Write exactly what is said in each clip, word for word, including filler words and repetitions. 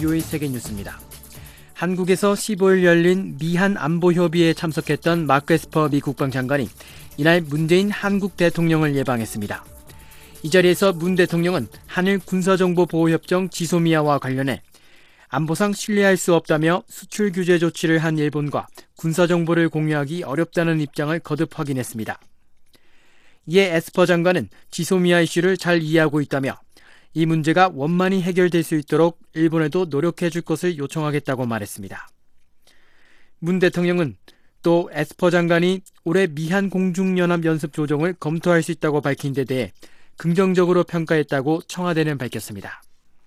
브이오에이 세계뉴스입니다. 한국에서 십오일 열린 미한 안보협의회에 참석했던 마크 에스퍼 미 국방장관이 이날 문재인 한국 대통령을 예방했습니다. 이 자리에서 문 대통령은 한일 군사정보보호협정 지소미아와 관련해 안보상 신뢰할 수 없다며 수출 규제 조치를 한 일본과 군사정보를 공유하기 어렵다는 입장을 거듭 확인했습니다. 이에 에스퍼 장관은 지소미아 이슈를 잘 이해하고 있다며 이 문제가 원만히 해결될 수 있도록 일본에도 노력해 줄 것을 요청하겠다고 말했습니다. 문 대통령은 또 에스퍼 장관이 올해 미한 공중연합 연습 조정을 검토할 수 있다고 밝힌 데 대해 긍정적으로 평가했다고 청와대는 밝혔습니다.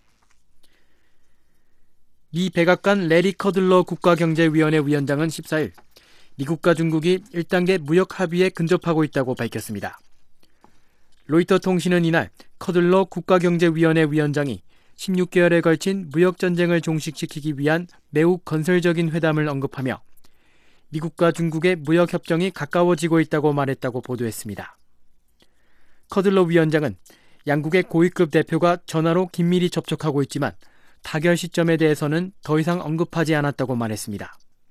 미 백악관 레리 커들러 국가경제위원회 위원장은 십사일 미국과 중국이 일 단계 무역 합의에 근접하고 있다고 밝혔습니다. 로이터 통신은 이날 커들러 국가경제위원회 위원장이 십육 개월에 걸친 무역전쟁을 종식시키기 위한 매우 건설적인 회담을 언급하며 미국과 중국의 무역협정이 가까워지고 있다고 말했다고 보도했습니다. 커들러 위원장은 양국의 고위급 대표가 전화로 긴밀히 접촉하고 있지만 타결 시점에 대해서는 더 이상 언급하지 않았다고 말했습니다.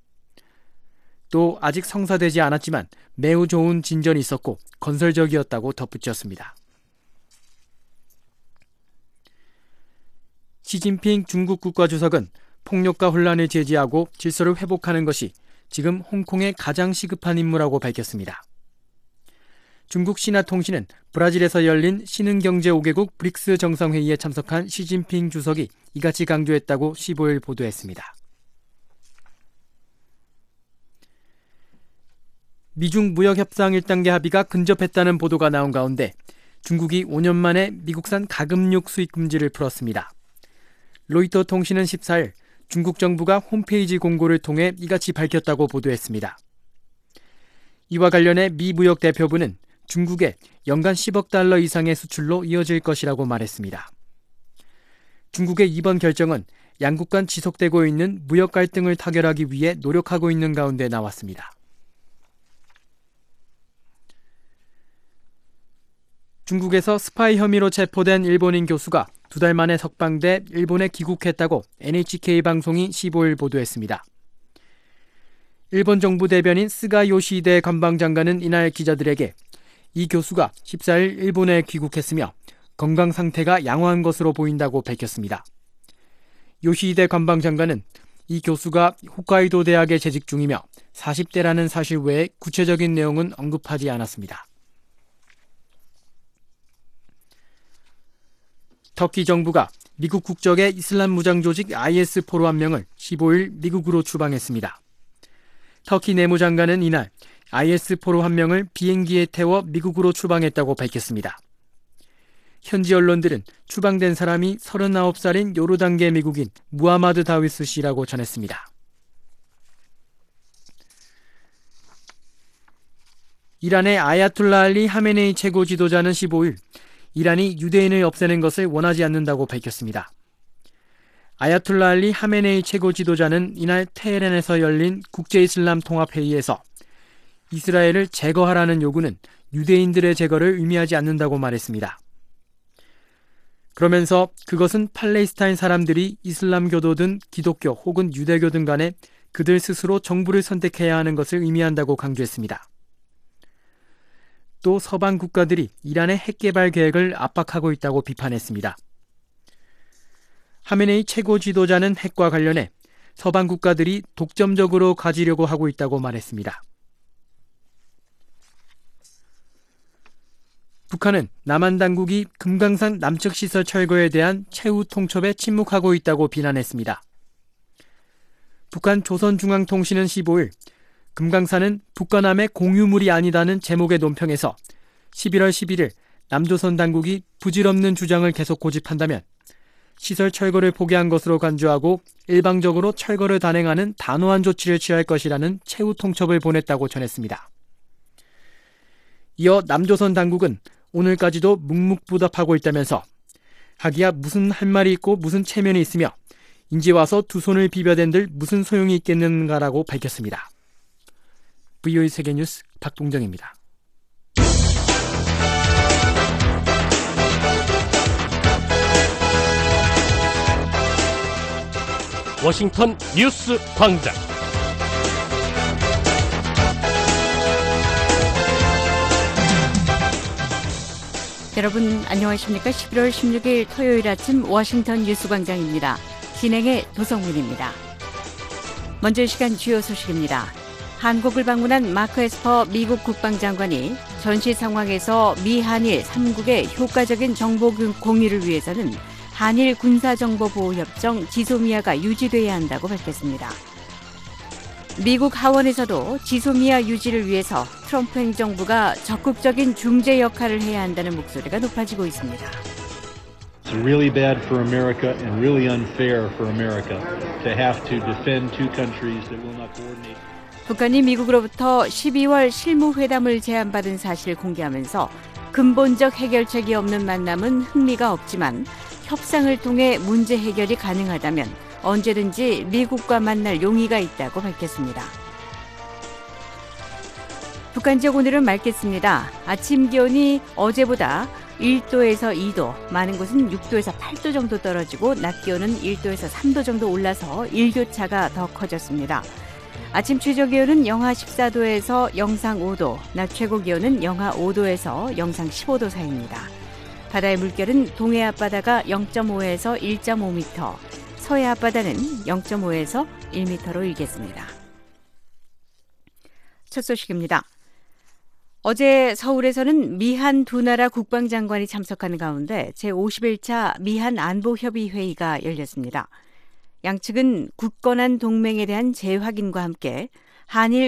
또 아직 성사되지 않았지만 매우 좋은 진전이 있었고 건설적이었다고 덧붙였습니다. 시진핑 중국 국가주석은 폭력과 혼란을 제지하고 질서를 회복하는 것이 지금 홍콩의 가장 시급한 임무라고 밝혔습니다. 중국 신화통신은 브라질에서 열린 신흥경제 오 개국 브릭스 정상회의에 참석한 시진핑 주석이 이같이 강조했다고 십오일 보도했습니다. 미중 무역협상 일 단계 합의가 근접했다는 보도가 나온 가운데 중국이 오 년 만에 미국산 가금육 수입 금지를 풀었습니다. 로이터 통신은 십사일 중국 정부가 홈페이지 공고를 통해 이같이 밝혔다고 보도했습니다. 이와 관련해 미 무역대표부는 중국에 연간 십억 달러 이상의 수출로 이어질 것이라고 말했습니다. 중국의 이번 결정은 양국 간 지속되고 있는 무역 갈등을 타결하기 위해 노력하고 있는 가운데 나왔습니다. 중국에서 스파이 혐의로 체포된 일본인 교수가 두 달 만에 석방돼 일본에 귀국했다고 엔에이치케이 방송이 십오일 보도했습니다. 일본 정부 대변인 스가 요시히데 관방장관은 이날 기자들에게 이 교수가 십사일 일본에 귀국했으며 건강 상태가 양호한 것으로 보인다고 밝혔습니다. 요시히데 관방장관은 이 교수가 홋카이도 대학에 재직 중이며 사십 대라는 사실 외에 구체적인 내용은 언급하지 않았습니다. 터키 정부가 미국 국적의 이슬람 무장 조직 아이에스 포로 한 명을 십오일 미국으로 추방했습니다. 터키 내무장관은 이날 아이에스 포로 한 명을 비행기에 태워 미국으로 추방했다고 밝혔습니다. 현지 언론들은 추방된 사람이 서른아홉 살인 요르단계 미국인 무하마드 다위스 씨라고 전했습니다. 이란의 아야툴라 알리 하메네이 최고 지도자는 십오일 이란이 유대인을 없애는 것을 원하지 않는다고 밝혔습니다. 아야툴라 알리 하메네이 최고 지도자는 이날 테헤란에서 열린 국제이슬람 통합회의에서 이스라엘을 제거하라는 요구는 유대인들의 제거를 의미하지 않는다고 말했습니다. 그러면서 그것은 팔레스타인 사람들이 이슬람교도든 기독교 혹은 유대교든 간에 그들 스스로 정부를 선택해야 하는 것을 의미한다고 강조했습니다. 또 서방 국가들이 이란의 핵개발 계획을 압박하고 있다고 비판했습니다. 하메네이 최고 지도자는 핵과 관련해 서방 국가들이 독점적으로 가지려고 하고 있다고 말했습니다. 북한은 남한 당국이 금강산 남측 시설 철거에 대한 최후 통첩에 침묵하고 있다고 비난했습니다. 북한 조선중앙통신은 십오일 금강산은 북과 남의 공유물이 아니다는 제목의 논평에서 십일월 십일일 남조선 당국이 부질없는 주장을 계속 고집한다면 시설 철거를 포기한 것으로 간주하고 일방적으로 철거를 단행하는 단호한 조치를 취할 것이라는 최후 통첩을 보냈다고 전했습니다. 이어 남조선 당국은 오늘까지도 묵묵부답하고 있다면서 하기야 무슨 할 말이 있고 무슨 체면이 있으며 인제 와서 두 손을 비벼댄들 무슨 소용이 있겠는가라고 밝혔습니다. 브이오에이 세계뉴스 박동정입니다. 워싱턴 뉴스 광장. 여러분 안녕하십니까? 십일월 십육일 토요일 아침 워싱턴 뉴스 광장입니다. 진행의 도성민입니다. 먼저 이 시간 주요 소식입니다. 한국을 방문한 마크 에스퍼 미국 국방장관이 전시 상황에서 미한일 삼국의 효과적인 정보 공유를 위해서는 한일 군사정보보호협정 지소미아가 유지돼야 한다고 밝혔습니다. 미국 하원에서도 지소미아 유지를 위해서 트럼프 행정부가 적극적인 중재 역할을 해야 한다는 목소리가 높아지고 있습니다. It's really bad for America and really unfair for America to have to defend two countries that will not coordinate. 북한이 미국으로부터 십이월 실무회담을 제안받은 사실을 공개하면서 근본적 해결책이 없는 만남은 흥미가 없지만 협상을 통해 문제 해결이 가능하다면 언제든지 미국과 만날 용의가 있다고 밝혔습니다. 북한 지역 오늘은 맑겠습니다. 아침 기온이 어제보다 일 도에서 이 도, 많은 곳은 육 도에서 팔 도 정도 떨어지고 낮 기온은 일 도에서 삼 도 정도 올라서 일교차가 더 커졌습니다. 아침 최저 기온은 영하 십사 도에서 영상 오 도, 낮 최고 기온은 영하 오 도에서 영상 십오 도 사이입니다. 바다의 물결은 동해 앞바다가 영 점 오에서 일 점 오 미터, 서해 앞바다는 영 점 오에서 일 미터로 일겠습니다. 첫 소식입니다. 어제 서울에서는 미한 두 나라 국방장관이 참석하는 가운데 제오십일 차 미한 안보협의회의가 열렸습니다. 양측은 굳건한 동맹에 대한 재확인과 함께 한일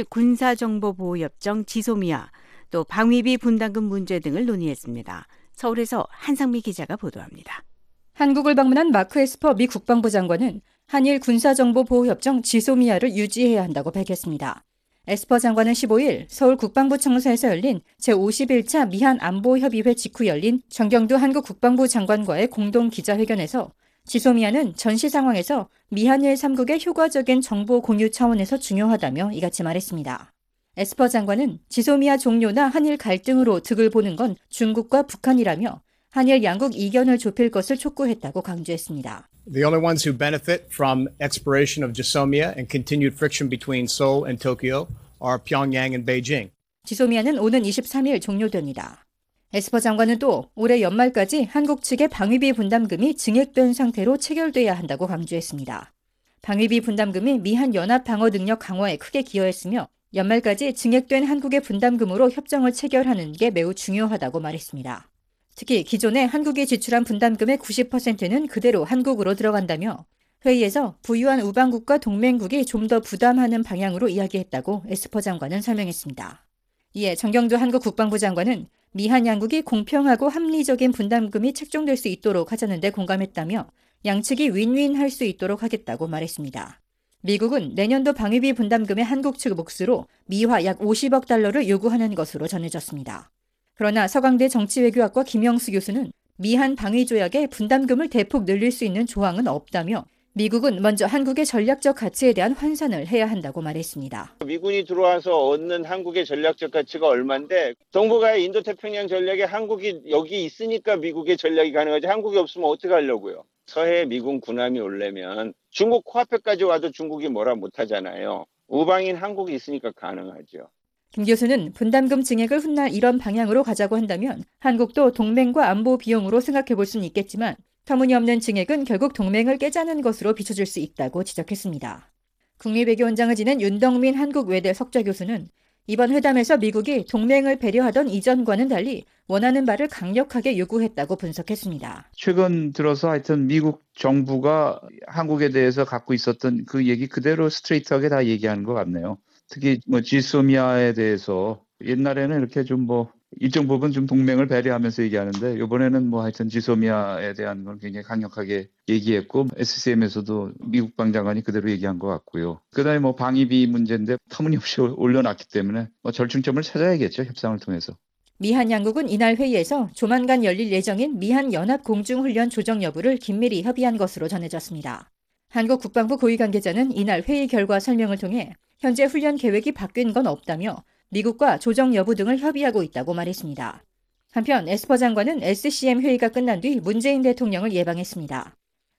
군사정보보호협정 지소미아, 또 방위비 분담금 문제 등을 논의했습니다. 서울에서 한상미 기자가 보도합니다. 한국을 방문한 마크 에스퍼 미 국방부 장관은 한일 군사정보보호협정 지소미아를 유지해야 한다고 밝혔습니다. 에스퍼 장관은 십오일 서울 국방부 청사에서 열린 제오십일 차 미한 안보협의회 직후 열린 정경두 한국 국방부 장관과의 공동 기자회견에서 지소미아는 전시 상황에서 미한일 삼국의 효과적인 정보 공유 차원에서 중요하다며 이같이 말했습니다. 에스퍼 장관은 지소미아 종료나 한일 갈등으로 득을 보는 건 중국과 북한이라며 한일 양국 이견을 좁힐 것을 촉구했다고 강조했습니다. The only ones who benefit from expiration of Jisomia and continued friction between Seoul and Tokyo are Pyongyang and Beijing. 지소미아는 오는 이십삼일 종료됩니다. 에스퍼 장관은 또 올해 연말까지 한국 측의 방위비 분담금이 증액된 상태로 체결돼야 한다고 강조했습니다. 방위비 분담금이 미한 연합 방어 능력 강화에 크게 기여했으며 연말까지 증액된 한국의 분담금으로 협정을 체결하는 게 매우 중요하다고 말했습니다. 특히 기존에 한국이 지출한 분담금의 구십 퍼센트는 그대로 한국으로 들어간다며 회의에서 부유한 우방국과 동맹국이 좀 더 부담하는 방향으로 이야기했다고 에스퍼 장관은 설명했습니다. 이에 정경두 한국 국방부 장관은 미한 양국이 공평하고 합리적인 분담금이 책정될 수 있도록 하자는 데 공감했다며 양측이 윈윈할 수 있도록 하겠다고 말했습니다. 미국은 내년도 방위비 분담금의 한국 측 몫으로 미화 약 오십억 달러를 요구하는 것으로 전해졌습니다. 그러나 서강대 정치외교학과 김영수 교수는 미한 방위조약에 분담금을 대폭 늘릴 수 있는 조항은 없다며 미국은 먼저 한국의 전략적 가치에 대한 환산을 해야 한다고 말했습니다. 미군이 들어와서 얻는 한국의 전략적 가치가 얼만데 정부가의 인도태평양 전략에 한국이 여기 있으니까 미국의 전략이 가능하지 한국이 없으면 어떻게 하려고요. 서해 미군 군함이 오려면 중국 코앞에까지 와도 중국이 뭐라 못하잖아요. 우방인 한국이 있으니까 가능하죠. 김 교수는 분담금 증액을 훗날 이런 방향으로 가자고 한다면 한국도 동맹과 안보 비용으로 생각해 볼 수는 있겠지만 터무니없는 증액은 결국 동맹을 깨자는 것으로 비춰질 수 있다고 지적했습니다. 국립외교원장을 지낸 윤덕민 한국외대 석좌 교수는 이번 회담에서 미국이 동맹을 배려하던 이전과는 달리 원하는 바를 강력하게 요구했다고 분석했습니다. 최근 들어서 하여튼 미국 정부가 한국에 대해서 갖고 있었던 그 얘기 그대로 스트레이트하게 다 얘기하는 것 같네요. 특히 뭐 지소미아에 대해서 옛날에는 이렇게 좀 뭐 일정 부분 좀 동맹을 배려하면서 얘기하는데 이번에는 뭐 하여튼 지소미아에 대한 걸 굉장히 강력하게 얘기했고 에스씨엠에서도 미국 방장관이 그대로 얘기한 것 같고요. 그다음에 뭐 방위비 문제인데 터무니없이 올려놨기 때문에 뭐 절충점을 찾아야겠죠. 협상을 통해서. 미한 양국은 이날 회의에서 조만간 열릴 예정인 미한 연합 공중훈련 조정 여부를 긴밀히 협의한 것으로 전해졌습니다. 한국 국방부 고위 관계자는 이날 회의 결과 설명을 통해 현재 훈련 계획이 바뀐 건 없다며 미국과 조정 여부 등을 협의하고 있다고 말했습니다. 한편 에스퍼 장관은 에스씨엠 회의가 끝난 뒤 문재인 대통령을 예방했습니다.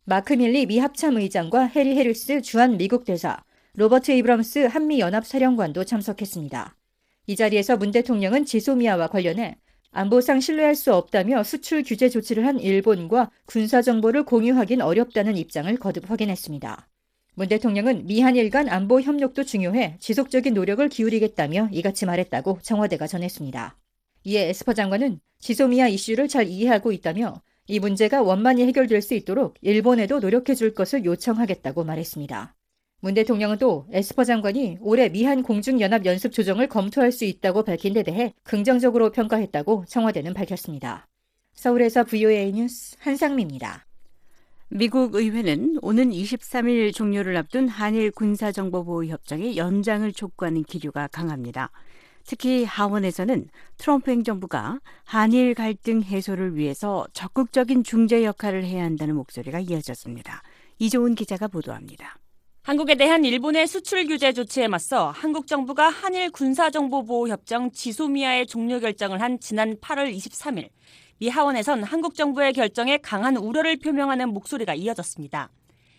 마크 밀리 미 합참의장과 해리 해리스 주한 미국 대사, 로버트 에이브럼스 한미연합사령관도 참석했습니다. 이 자리에서 문 대통령은 지소미아와 관련해 안보상 신뢰할 수 없다며 수출 규제 조치를 한 일본과 군사 정보를 공유하긴 어렵다는 입장을 거듭 확인했습니다. 문 대통령은 미한일 간 안보 협력도 중요해 지속적인 노력을 기울이겠다며 이같이 말했다고 청와대가 전했습니다. 이에 에스퍼 장관은 지소미아 이슈를 잘 이해하고 있다며 이 문제가 원만히 해결될 수 있도록 일본에도 노력해 줄 것을 요청하겠다고 말했습니다. 문 대통령은 또 에스퍼 장관이 올해 미한 공중연합연습 조정을 검토할 수 있다고 밝힌 데 대해 긍정적으로 평가했다고 청와대는 밝혔습니다. 서울에서 브이오에이 뉴스 한상미입니다. 미국 의회는 오는 이십삼 일 종료를 앞둔 한일 군사정보보호협정의 연장을 촉구하는 기류가 강합니다. 특히 하원에서는 트럼프 행정부가 한일 갈등 해소를 위해서 적극적인 중재 역할을 해야 한다는 목소리가 이어졌습니다. 이조은 기자가 보도합니다. 한국에 대한 일본의 수출 규제 조치에 맞서 한국 정부가 한일 군사정보보호협정 지소미아의 종료 결정을 한 지난 팔월 이십삼 일, 미 하원에선 한국 정부의 결정에 강한 우려를 표명하는 목소리가 이어졌습니다.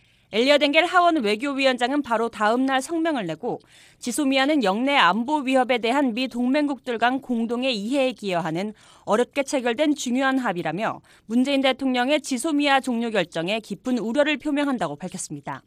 엘리엇 엥겔 하원 외교위원장은 바로 다음 날 성명을 내고 지소미아는 영내 안보 위협에 대한 미 동맹국들 간 공동의 이해에 기여하는 어렵게 체결된 중요한 합의라며 문재인 대통령의 지소미아 종료 결정에 깊은 우려를 표명한다고 밝혔습니다.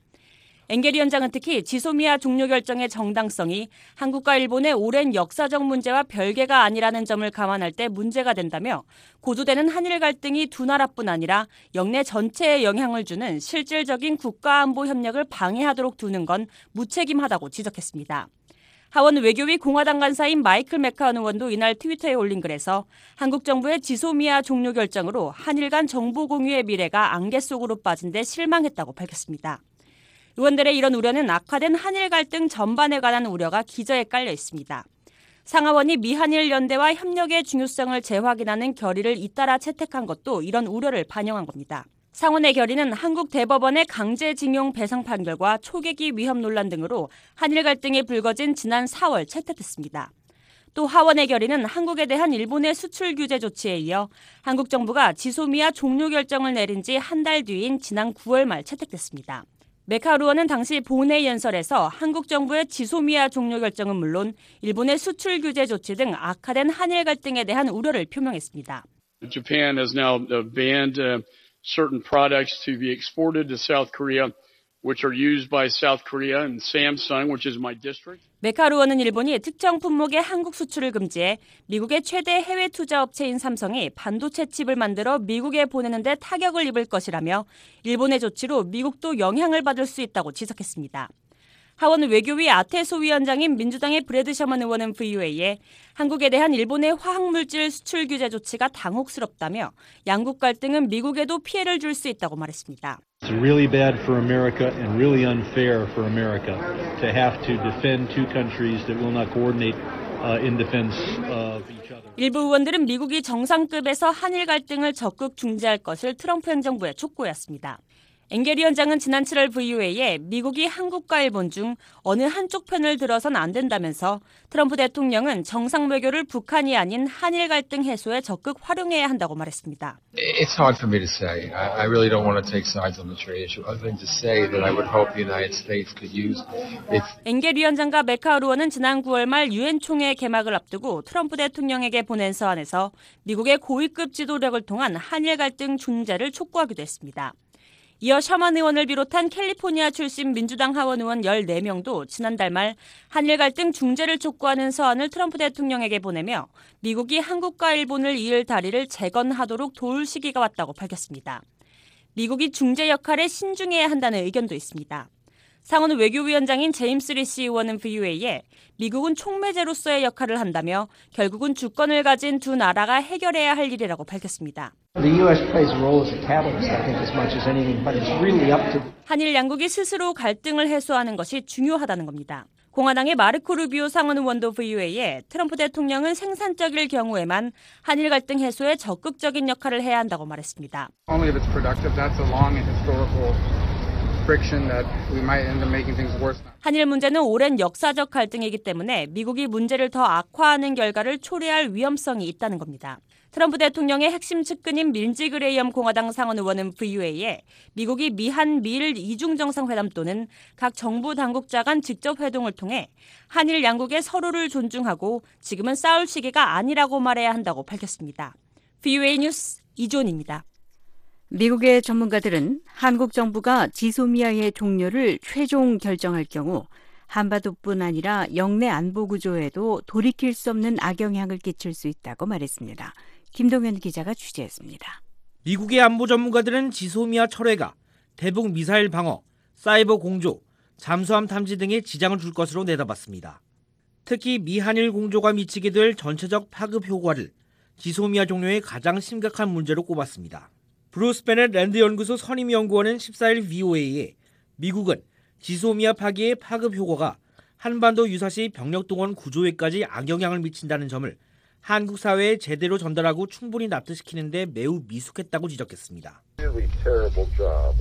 엥겔 위원장은 특히 지소미아 종료 결정의 정당성이 한국과 일본의 오랜 역사적 문제와 별개가 아니라는 점을 감안할 때 문제가 된다며 고조되는 한일 갈등이 두 나라뿐 아니라 영내 전체에 영향을 주는 실질적인 국가안보 협력을 방해하도록 두는 건 무책임하다고 지적했습니다. 하원 외교위 공화당 간사인 마이클 맥카원 의원도 이날 트위터에 올린 글에서 한국 정부의 지소미아 종료 결정으로 한일 간 정보 공유의 미래가 안개 속으로 빠진 데 실망했다고 밝혔습니다. 의원들의 이런 우려는 악화된 한일 갈등 전반에 관한 우려가 기저에 깔려 있습니다. 상하원이 미한일 연대와 협력의 중요성을 재확인하는 결의를 잇따라 채택한 것도 이런 우려를 반영한 겁니다. 상원의 결의는 한국 대법원의 강제징용 배상 판결과 초계기 위협 논란 등으로 한일 갈등이 불거진 지난 사월 채택됐습니다. 또 하원의 결의는 한국에 대한 일본의 수출 규제 조치에 이어 한국 정부가 지소미아 종료 결정을 내린 지 한 달 뒤인 지난 구월 말 채택됐습니다. 맥카원 의원은 당시 본회의 연설에서 한국 정부의 지소미아 종료 결정은 물론 일본의 수출 규제 조치 등 악화된 한일 갈등에 대한 우려를 표명했습니다. Japan has now banned certain products to be exported to South Korea, which are used by South Korea and Samsung, which is my district. 맥카원 의원은 일본이 특정 품목의 한국 수출을 금지해 미국의 최대 해외 투자 업체인 삼성이 반도체 칩을 만들어 미국에 보내는 데 타격을 입을 것이라며 일본의 조치로 미국도 영향을 받을 수 있다고 지적했습니다. 하원 외교위 아테소 위원장인 민주당의 브래드 셔먼 의원은 브이오에이에 한국에 대한 일본의 화학물질 수출 규제 조치가 당혹스럽다며 양국 갈등은 미국에도 피해를 줄 수 있다고 말했습니다. It's really bad for America and really unfair for America to have to defend two countries that will not coordinate uh, in defense of each other. 일부 의원들은 미국이 정상급에서 한일 갈등을 적극 중재할 것을 트럼프 행정부에 촉구했습니다. 엥겔 위원장은 지난 칠월 브이오에이에 미국이 한국과 일본 중 어느 한쪽 편을 들어선 안 된다면서 트럼프 대통령은 정상 외교를 북한이 아닌 한일 갈등 해소에 적극 활용해야 한다고 말했습니다. It's hard for me to say. I, I really don't want to take sides on the trade issue other than to say that I would hope the United States could use its... 엥겔 위원장과 맥카원 의원은 지난 구월 말 유엔 총회 개막을 앞두고 트럼프 대통령에게 보낸 서한에서 미국의 고위급 지도력을 통한 한일 갈등 중재를 촉구하기도 했습니다. 이어 셔먼 의원을 비롯한 캘리포니아 출신 민주당 하원 의원 열네 명도 지난달 말 한일 갈등 중재를 촉구하는 서한을 트럼프 대통령에게 보내며 미국이 한국과 일본을 이을 다리를 재건하도록 도울 시기가 왔다고 밝혔습니다. 미국이 중재 역할에 신중해야 한다는 의견도 있습니다. 상원 외교위원장인 제임스 리시 의원은 브이오에이에 미국은 촉매제로서의 역할을 한다며 결국은 주권을 가진 두 나라가 해결해야 할 일이라고 밝혔습니다. 한일 양국이 스스로 갈등을 해소하는 것이 중요하다는 겁니다. 공화당의 마르코 루비오 상원 의원도 브이오에이에 트럼프 대통령은 생산적일 경우에만 한일 갈등 해소에 적극적인 역할을 해야 한다고 말했습니다. friction that we might end up making things worse. 한일 문제는 오랜 역사적 갈등이기 때문에 미국이 문제를 더 악화하는 결과를 초래할 위험성이 있다는 겁니다. 트럼프 대통령의 핵심 측근인 린지 그레이엄 공화당 상원 의원은 브이오에이에 미국이 미한 미일 이중 정상회담 또는 각 정부 당국자 간 직접 회동을 통해 한일 양국의 서로를 존중하고 지금은 싸울 시기가 아니라고 말해야 한다고 밝혔습니다. 브이오에이 뉴스 이존입니다. 미국의 전문가들은 한국 정부가 지소미아의 종료를 최종 결정할 경우 한반도뿐 아니라 영내 안보 구조에도 돌이킬 수 없는 악영향을 끼칠 수 있다고 말했습니다. 김동현 기자가 취재했습니다. 미국의 안보 전문가들은 지소미아 철회가 대북 미사일 방어, 사이버 공조, 잠수함 탐지 등에 지장을 줄 것으로 내다봤습니다. 특히 미한일 공조가 미치게 될 전체적 파급 효과를 지소미아 종료의 가장 심각한 문제로 꼽았습니다. 브루스 베넷 랜드 연구소 선임 연구원은 십사일 브이오에이에 미국은 지소미아 파기의 파급 효과가 한반도 유사시 병력 동원 구조에까지 악영향을 미친다는 점을 한국 사회에 제대로 전달하고 충분히 납득시키는데 매우 미숙했다고 지적했습니다. Really terrible job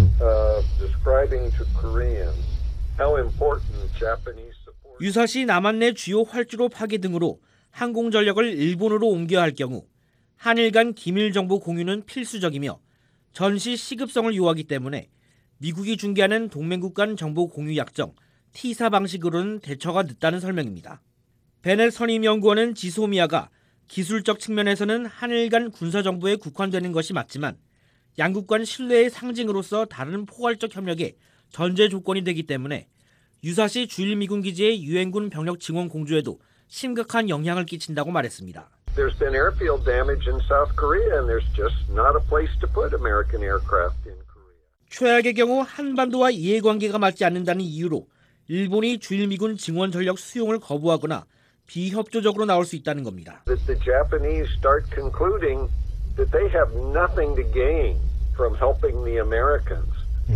uh, describing to Koreans how important Japanese support. 유사시 남한 내 주요 활주로 파괴 등으로 항공 전력을 일본으로 옮겨야 할 경우 한일 간 기밀 정보 공유는 필수적이며 전시 시급성을 요하기 때문에 미국이 중개하는 동맹국 간 정보 공유 약정 티사 방식으로는 대처가 늦다는 설명입니다. 베넷 선임 연구원은 지소미아가 기술적 측면에서는 한일 간 군사정보에 국한되는 것이 맞지만 양국 간 신뢰의 상징으로서 다른 포괄적 협력의 전제 조건이 되기 때문에 유사시 주일 미군 기지의 유엔군 병력 증원 공조에도 심각한 영향을 끼친다고 말했습니다. There's been airfield damage in South Korea and there's just not a place to put American aircraft in Korea. 최악의 경우 한반도와 이해관계가 맞지 않는다는 이유로 일본이 주일 미군 증원 전력 수용을 거부하거나 비협조적으로 나올 수 있다는 겁니다. That the Japanese start concluding that they have nothing to gain from helping the Americans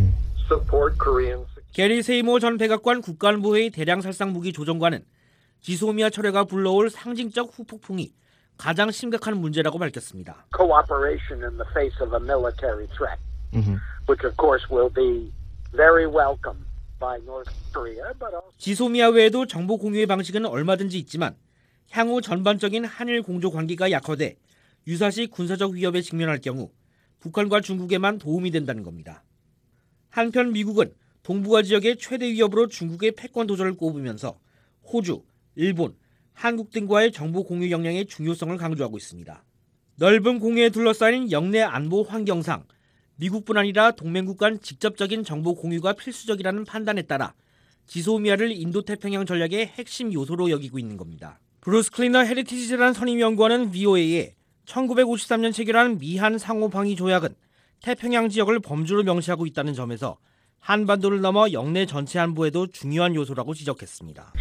support Korean. 게리 세이모 전 백악관 국가안보회의 대량살상 무기 조정관은 지소미아 철회가 불러올 상징적 후폭풍이 가장 심각한 문제라고 밝혔습니다. Cooperation in the face of a military threat, mm-hmm. which of course will be very welcome by North Korea, but also. 지소미아 외에도 정보 공유의 방식은 얼마든지 있지만 향후 전반적인 한일 공조 관계가 약화돼 유사시 군사적 위협에 직면할 경우 북한과 중국에만 도움이 된다는 겁니다. 한편 미국은 동북아 지역의 최대 위협으로 중국의 패권 도전을 꼽으면서 호주, 일본, 한국 등과의 정보 공유 역량의 중요성을 강조하고 있습니다. 넓은 공해에 둘러싸인 영내 안보 환경상 미국뿐 아니라 동맹국 간 직접적인 정보 공유가 필수적이라는 판단에 따라 지소미아를 인도태평양 전략의 핵심 요소로 여기고 있는 겁니다. 브루스 클리너 헤리티지 재단 선임 연구원은 브이오에이에 천구백오십삼 년 체결한 미한 상호방위 조약은 태평양 지역을 범주로 명시하고 있다는 점에서 한반도를 넘어 영내 전체 안보에도 중요한 요소라고 지적했습니다.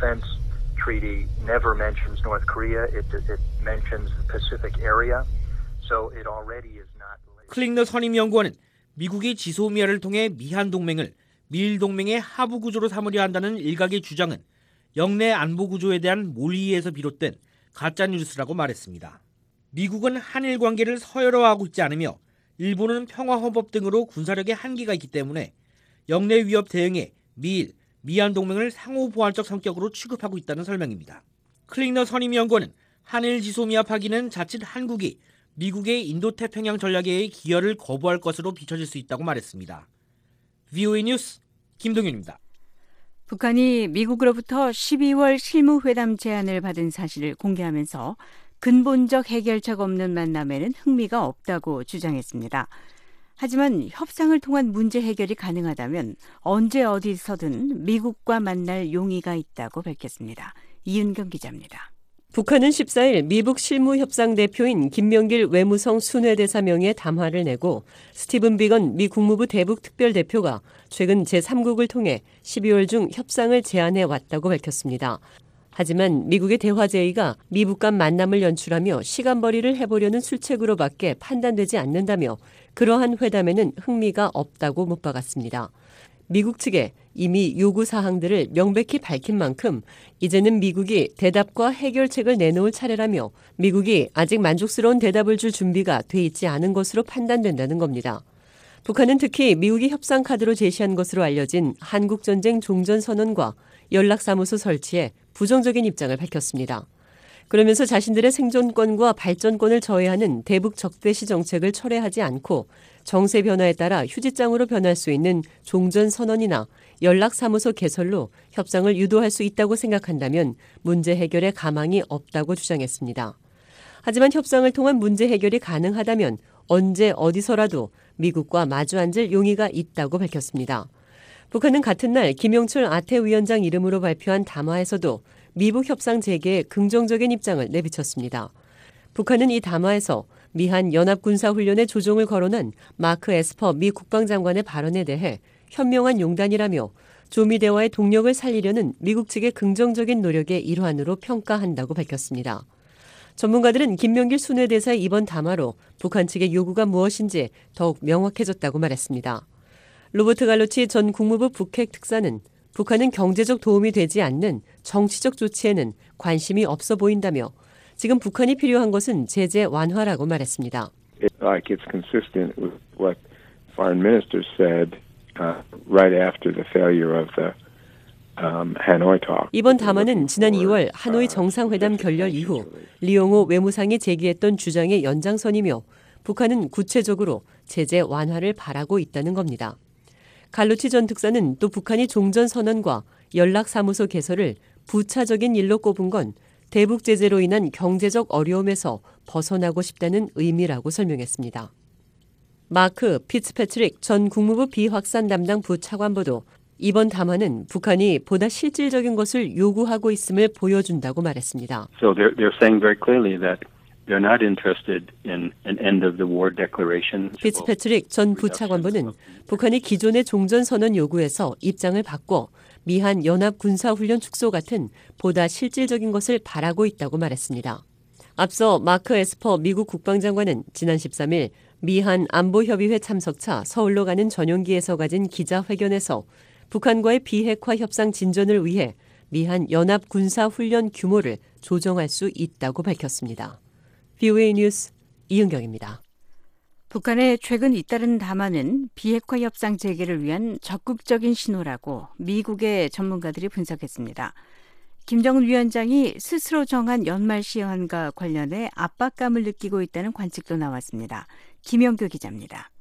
Treaty never mentions North Korea. It, it mentions the Pacific area. So it already is not. 클링너 선임 연구원은 미국이 지소미아를 통해 미한 동맹을 미일 동맹의 하부 구조로 삼으려 한다는 일각의 주장은 영내 안보 구조에 대한 몰이해에서 비롯된 가짜 뉴스라고 말했습니다. 미국은 한일 관계를 서열화하고 있지 않으며 일본은 평화헌법 등으로 군사력의 한계가 있기 때문에 영내 위협 대응에 미일, 미한 동맹을 상호 보완적 성격으로 취급하고 있다는 설명입니다. 클링너 선임 연구원은 한일 지소미아 파기는 자칫 한국이 미국의 인도태평양 전략에 기여를 거부할 것으로 비춰질 수 있다고 말했습니다. 브이오에이 뉴스 김동윤입니다. 북한이 미국으로부터 십이월 실무회담 제안을 받은 사실을 공개하면서 근본적 해결책 없는 만남에는 흥미가 없다고 주장했습니다. 하지만 협상을 통한 문제 해결이 가능하다면 언제 어디서든 미국과 만날 용의가 있다고 밝혔습니다. 이은경 기자입니다. 북한은 십사일 미북 실무협상 대표인 김명길 외무성 순회대사 명의의 담화를 내고 스티븐 비건 미 국무부 대북 특별대표가 최근 제삼국을 통해 십이월 중 협상을 제안해 왔다고 밝혔습니다. 하지만 미국의 대화제의가 미북 간 만남을 연출하며 시간벌이를 해보려는 술책으로밖에 판단되지 않는다며 그러한 회담에는 흥미가 없다고 못 박았습니다. 미국 측에 이미 요구사항들을 명백히 밝힌 만큼 이제는 미국이 대답과 해결책을 내놓을 차례라며 미국이 아직 만족스러운 대답을 줄 준비가 돼 있지 않은 것으로 판단된다는 겁니다. 북한은 특히 미국이 협상 카드로 제시한 것으로 알려진 한국전쟁 종전선언과 연락사무소 설치에 부정적인 입장을 밝혔습니다. 그러면서 자신들의 생존권과 발전권을 저해하는 대북 적대시 정책을 철회하지 않고 정세 변화에 따라 휴지장으로 변할 수 있는 종전선언이나 연락사무소 개설로 협상을 유도할 수 있다고 생각한다면 문제 해결에 가망이 없다고 주장했습니다. 하지만 협상을 통한 문제 해결이 가능하다면 언제 어디서라도 미국과 마주 앉을 용의가 있다고 밝혔습니다. 북한은 같은 날 김영철 아태 위원장 이름으로 발표한 담화에서도 미북 협상 재개에 긍정적인 입장을 내비쳤습니다. 북한은 이 담화에서 미한 연합군사훈련의 조종을 거론한 마크 에스퍼 미 국방장관의 발언에 대해 현명한 용단이라며 조미 대화의 동력을 살리려는 미국 측의 긍정적인 노력의 일환으로 평가한다고 밝혔습니다. 전문가들은 김명길 순회대사의 이번 담화로 북한 측의 요구가 무엇인지 더욱 명확해졌다고 말했습니다. 로버트 갈로치 전 국무부 북핵 특사는 북한은 경제적 도움이 되지 않는 정치적 조치에는 관심이 없어 보인다며 지금 북한이 필요한 것은 제재 완화라고 말했습니다. Like it's consistent with what Foreign Minister said uh, right after the failure of the um, Hanoi talk. 이번 담화는 지난 이월 하노이 정상회담 결렬 이후 리용호 외무상이 제기했던 주장의 연장선이며 북한은 구체적으로 제재 완화를 바라고 있다는 겁니다. 갈로치 전 특사는 또 북한이 종전선언과 연락사무소 개설을 부차적인 일로 꼽은 건 대북 제재로 인한 경제적 어려움에서 벗어나고 싶다는 의미라고 설명했습니다. 마크 피츠패트릭 전 국무부 비확산 담당 부차관보도 이번 담화는 북한이 보다 실질적인 것을 요구하고 있음을 보여준다고 말했습니다. So they're, they're saying very clearly that they're not interested in an end of the war declaration. 피츠패트릭 전 부차관보는 북한이 기존의 종전선언 요구에서 입장을 바꿔 미한 연합군사훈련 축소 같은 보다 실질적인 것을 바라고 있다고 말했습니다. 앞서 마크 에스퍼 미국 국방장관은 지난 십삼 일 미한 안보협의회 참석차 서울로 가는 전용기에서 가진 기자회견에서 북한과의 비핵화 협상 진전을 위해 미한 연합군사훈련 규모를 조정할 수 있다고 밝혔습니다. 비오에이 뉴스 이은경입니다. 북한의 최근 잇따른 담화는 비핵화 협상 재개를 위한 적극적인 신호라고 미국의 전문가들이 분석했습니다. 김정은 위원장이 스스로 정한 연말 시한과 관련해 압박감을 느끼고 있다는 관측도 나왔습니다. 김영규 기자입니다.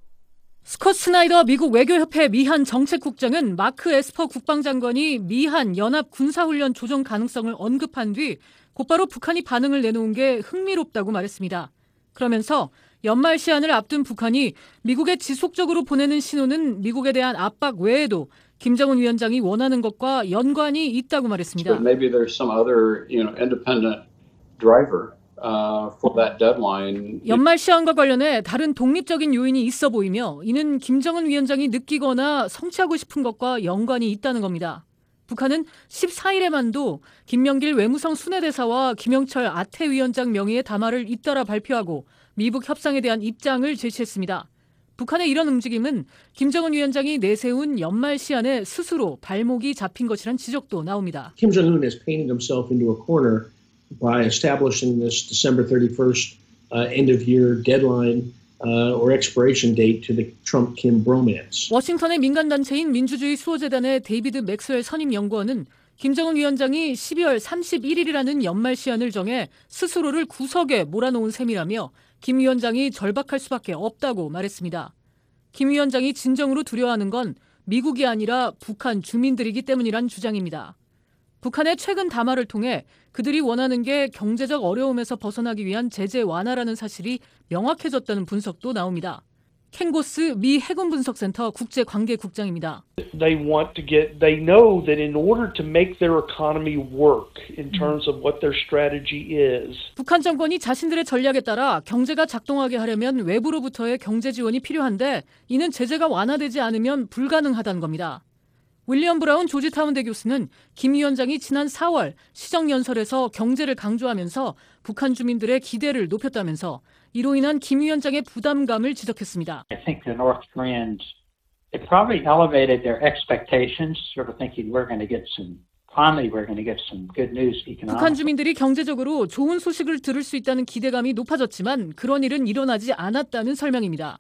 스콧 스나이더 미국 외교협회 미한 정책국장은 마크 에스퍼 국방장관이 미한 연합 군사훈련 조정 가능성을 언급한 뒤 곧바로 북한이 반응을 내놓은 게 흥미롭다고 말했습니다. 그러면서 연말 시한을 앞둔 북한이 미국에 지속적으로 보내는 신호는 미국에 대한 압박 외에도 김정은 위원장이 원하는 것과 연관이 있다고 말했습니다. But maybe there's some other, you know, independent driver uh, for that deadline. 연말 시한과 관련해 다른 독립적인 요인이 있어 보이며 이는 김정은 위원장이 느끼거나 성취하고 싶은 것과 연관이 있다는 겁니다. 북한은 십사 일에만도 김명길 외무성 순회대사와 김영철 아태 위원장 명의의 담화를 잇따라 발표하고 미북 협상에 대한 입장을 제시했습니다. 북한의 이런 움직임은 김정은 위원장이 내세운 연말 시한에 스스로 발목이 잡힌 것이란 지적도 나옵니다. Kim Jong-un has painted himself into a corner by establishing this December thirty-first uh, end-of-year deadline uh, or expiration date to the Trump-Kim bromance. 워싱턴의 민간단체인 민주주의 수호재단의 데이비드 맥스웰 선임 연구원은 김정은 위원장이 십이월 삼십일일이라는 연말 시한을 정해 스스로를 구석에 몰아놓은 셈이라며 김 위원장이 절박할 수밖에 없다고 말했습니다. 김 위원장이 진정으로 두려워하는 건 미국이 아니라 북한 주민들이기 때문이란 주장입니다. 북한의 최근 담화를 통해 그들이 원하는 게 경제적 어려움에서 벗어나기 위한 제재 완화라는 사실이 명확해졌다는 분석도 나옵니다. 켄 고스 미 해군 분석센터 국제관계국장입니다. They want to get, they know that in order to make their economy work in terms of what their strategy is. 북한 정권이 자신들의 전략에 따라 경제가 작동하게 하려면 외부로부터의 경제 지원이 필요한데 이는 제재가 완화되지 않으면 불가능하다는 겁니다. 윌리엄 브라운 조지타운대 교수는 김 위원장이 지난 사월 시정연설에서 경제를 강조하면서 북한 주민들의 기대를 높였다면서 이로 인한 김 위원장의 부담감을 지적했습니다. I think the North Koreans, they probably elevated their expectations, sort of thinking we're going to get some, finally we're going to get some good news economically. 북한 주민들이 경제적으로 좋은 소식을 들을 수 있다는 기대감이 높아졌지만 그런 일은 일어나지 않았다는 설명입니다.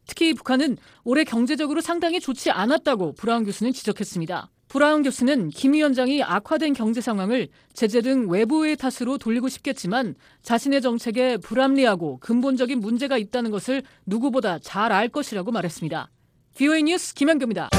특히 북한은 올해 경제적으로 상당히 좋지 않았다고 브라운 교수는 지적했습니다. 브라운 교수는 김 위원장이 악화된 경제 상황을 제재 등 외부의 탓으로 돌리고 싶겠지만 자신의 정책에 불합리하고 근본적인 문제가 있다는 것을 누구보다 잘 알 것이라고 말했습니다. 브이오에이 뉴스 김현규입니다.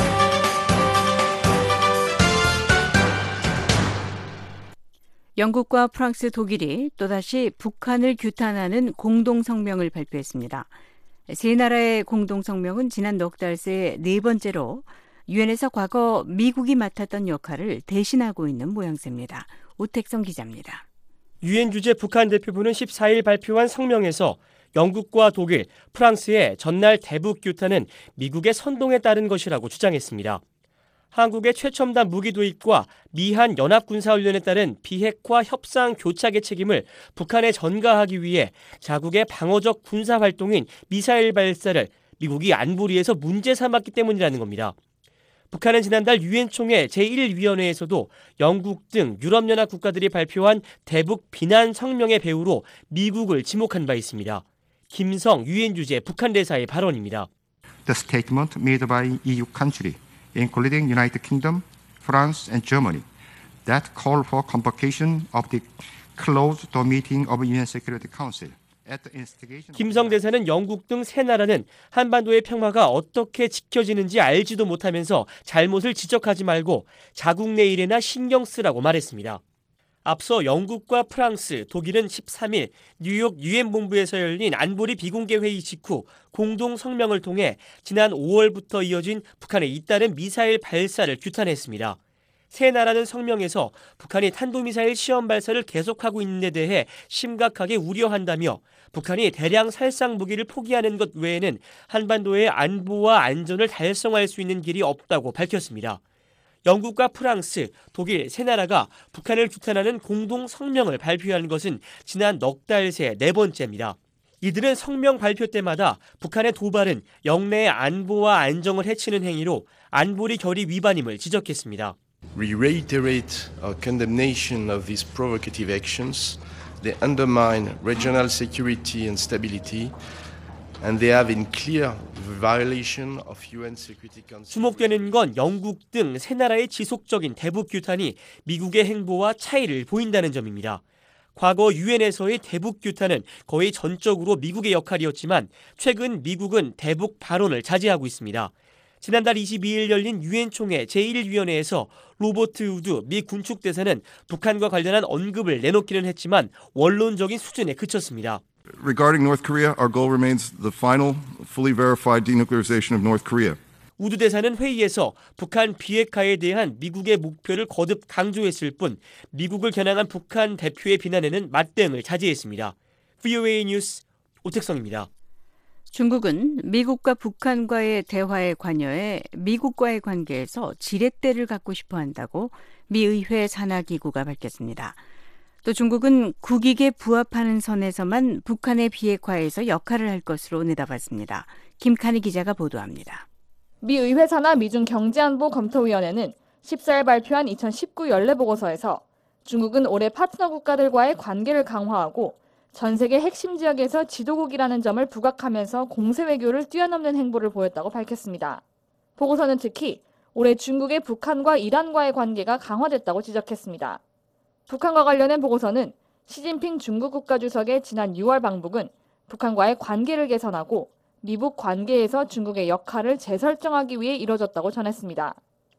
영국과 프랑스, 독일이 또다시 북한을 규탄하는 공동성명을 발표했습니다. 세 나라의 공동성명은 지난 넉 달 새 네 번째로 유엔에서 과거 미국이 맡았던 역할을 대신하고 있는 모양새입니다. 오택성 기자입니다. 유엔 주재 북한 대표부는 십사 일 발표한 성명에서 영국과 독일, 프랑스의 전날 대북 규탄은 미국의 선동에 따른 것이라고 주장했습니다. 한국의 최첨단 무기 도입과 미한 연합군사훈련에 따른 비핵화 협상 교착의 책임을 북한에 전가하기 위해 자국의 방어적 군사활동인 미사일 발사를 미국이 안보리에서 문제 삼았기 때문이라는 겁니다. 북한은 지난달 유엔 총회 제일 위원회에서도 영국 등 유럽연합 국가들이 발표한 대북 비난 성명의 배후로 미국을 지목한 바 있습니다. 김성 유엔 주재 북한 대사의 발언입니다. The statement made by 이유 country, including United Kingdom, France and Germany, that call for convocation of the closed door meeting of 유엔 Security Council. 김성 대사는 영국 등 세 나라는 한반도의 평화가 어떻게 지켜지는지 알지도 못하면서 잘못을 지적하지 말고 자국 내 일에나 신경 쓰라고 말했습니다. 앞서 영국과 프랑스, 독일은 십삼 일 뉴욕 유엔 본부에서 열린 안보리 비공개 회의 직후 공동 성명을 통해 지난 오월부터 이어진 북한의 잇따른 미사일 발사를 규탄했습니다. 세 나라는 성명에서 북한이 탄도미사일 시험 발사를 계속하고 있는 데 대해 심각하게 우려한다며 북한이 대량 살상 무기를 포기하는 것 외에는 한반도의 안보와 안전을 달성할 수 있는 길이 없다고 밝혔습니다. 영국과 프랑스, 독일 세 나라가 북한을 규탄하는 공동 성명을 발표한 것은 지난 넉 달 새 네 번째입니다. 이들은 성명 발표 때마다 북한의 도발은 영내의 안보와 안정을 해치는 행위로 안보리 결의 위반임을 지적했습니다. We reiterate our condemnation of these provocative actions. They undermine regional security and stability, and they have in clear violation of 유엔 Security Council. 주목되는 건 영국 등 세 나라의 지속적인 대북 규탄이 미국의 행보와 차이를 보인다는 점입니다. 과거 유엔에서의 대북 규탄은 거의 전적으로 미국의 역할이었지만 최근 미국은 대북 발언을 자제하고 있습니다. 지난달 이십이 일 열린 유엔 총회 제일 위원회에서 로버트 우드 미 군축대사는 북한과 관련한 언급을 내놓기는 했지만 원론적인 수준에 그쳤습니다. Regarding North Korea, our goal remains the final, fully verified denuclearization of North Korea. 우드 대사는 회의에서 북한 비핵화에 대한 미국의 목표를 거듭 강조했을 뿐 미국을 겨냥한 북한 대표의 비난에는 맞대응을 자제했습니다. 브이오에이 뉴스 오택성입니다. 중국은 미국과 북한과의 대화에 관여해 미국과의 관계에서 지렛대를 갖고 싶어 한다고 미 의회 산하기구가 밝혔습니다. 또 중국은 국익에 부합하는 선에서만 북한의 비핵화에서 역할을 할 것으로 내다봤습니다. 김칸희 기자가 보도합니다. 미 의회 산하 미중 경제안보 검토위원회는 십사 일 발표한 이천십구 연례보고서에서 중국은 올해 파트너 국가들과의 관계를 강화하고 전 세계 핵심 지역에서 지도국이라는 점을 부각하면서 공세 외교를 뛰어넘는 행보를 보였다고 밝혔습니다. 보고서는 특히 올해 중국의 북한과 이란과의 관계가 강화됐다고 지적했습니다. 북한과 관련된 보고서는 시진핑 중국 국가주석의 지난 유월 방북은 북한과의 관계를 개선하고 미북 관계에서 중국의 역할을 재설정하기 위해 이뤄졌다고 전했습니다.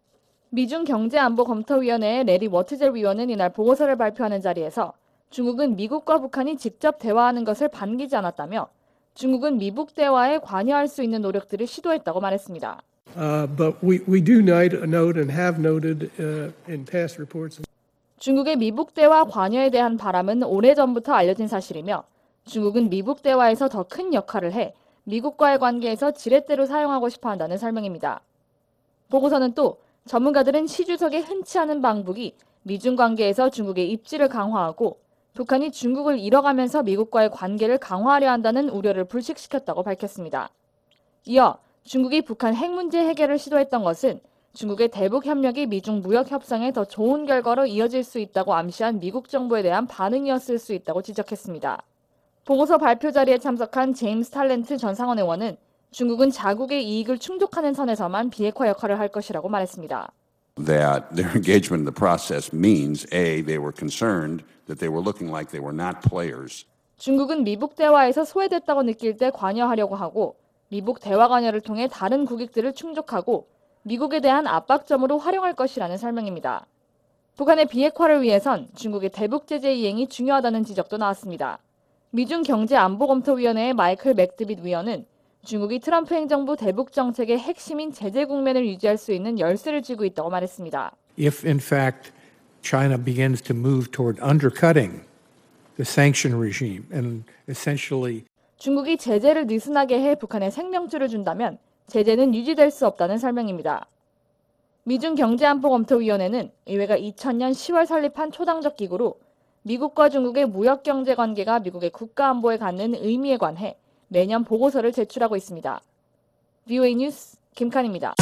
미중 경제안보검토위원회의 레리 워트젤 위원은 이날 보고서를 발표하는 자리에서 중국은 미국과 북한이 직접 대화하는 것을 반기지 않았다며 중국은 미북 대화에 관여할 수 있는 노력들을 시도했다고 말했습니다. Uh, but we, we do note and have noted uh, in past reports. 중국의 미북 대화 관여에 대한 바람은 오래전부터 알려진 사실이며 중국은 미북 대화에서 더 큰 역할을 해 미국과의 관계에서 지렛대로 사용하고 싶어 한다는 설명입니다. 보고서는 또 전문가들은 시 주석의 흔치 않은 방북이 미중 관계에서 중국의 입지를 강화하고 북한이 중국을 잃어가면서 미국과의 관계를 강화하려 한다는 우려를 불식시켰다고 밝혔습니다. 이어 중국이 북한 핵 문제 해결을 시도했던 것은 중국의 대북 협력이 미중 무역 협상에 더 좋은 결과로 이어질 수 있다고 암시한 미국 정부에 대한 반응이었을 수 있다고 지적했습니다. 보고서 발표 자리에 참석한 제임스 탤런트 전 상원 의원은 중국은 자국의 이익을 충족하는 선에서만 비핵화 역할을 할 것이라고 말했습니다. That their engagement in the process means, A, they were concerned that they were looking like they were not players. 중국은 미북 대화에서 소외됐다고 느낄 때 관여하려고 하고 미북 대화 관여를 통해 다른 국익들을 충족하고 미국에 대한 압박점으로 활용할 것이라는 설명입니다. 북한의 비핵화를 위해선 중국의 대북 제재 이행이 중요하다는 지적도 나왔습니다. 미중 경제안보검토위원회의 마이클 맥드빗 위원은 중국이 트럼프 행정부 대북 정책의 핵심인 제재 국면을 유지할 수 있는 열쇠를 쥐고 있다고 말했습니다. If in fact China begins to move toward undercutting the sanction regime and essentially 중국이 제재를 느슨하게 해 북한에 생명줄을 준다면 제재는 유지될 수 없다는 설명입니다. 미중 경제안보검토위원회는 의회가 이천 년 시월 설립한 초당적 기구로 미국과 중국의 무역 경제 관계가 미국의 국가 안보에 갖는 의미에 관해 매년 보고서를 제출하고 있습니다. 브이오에이 뉴스 김칸입니다.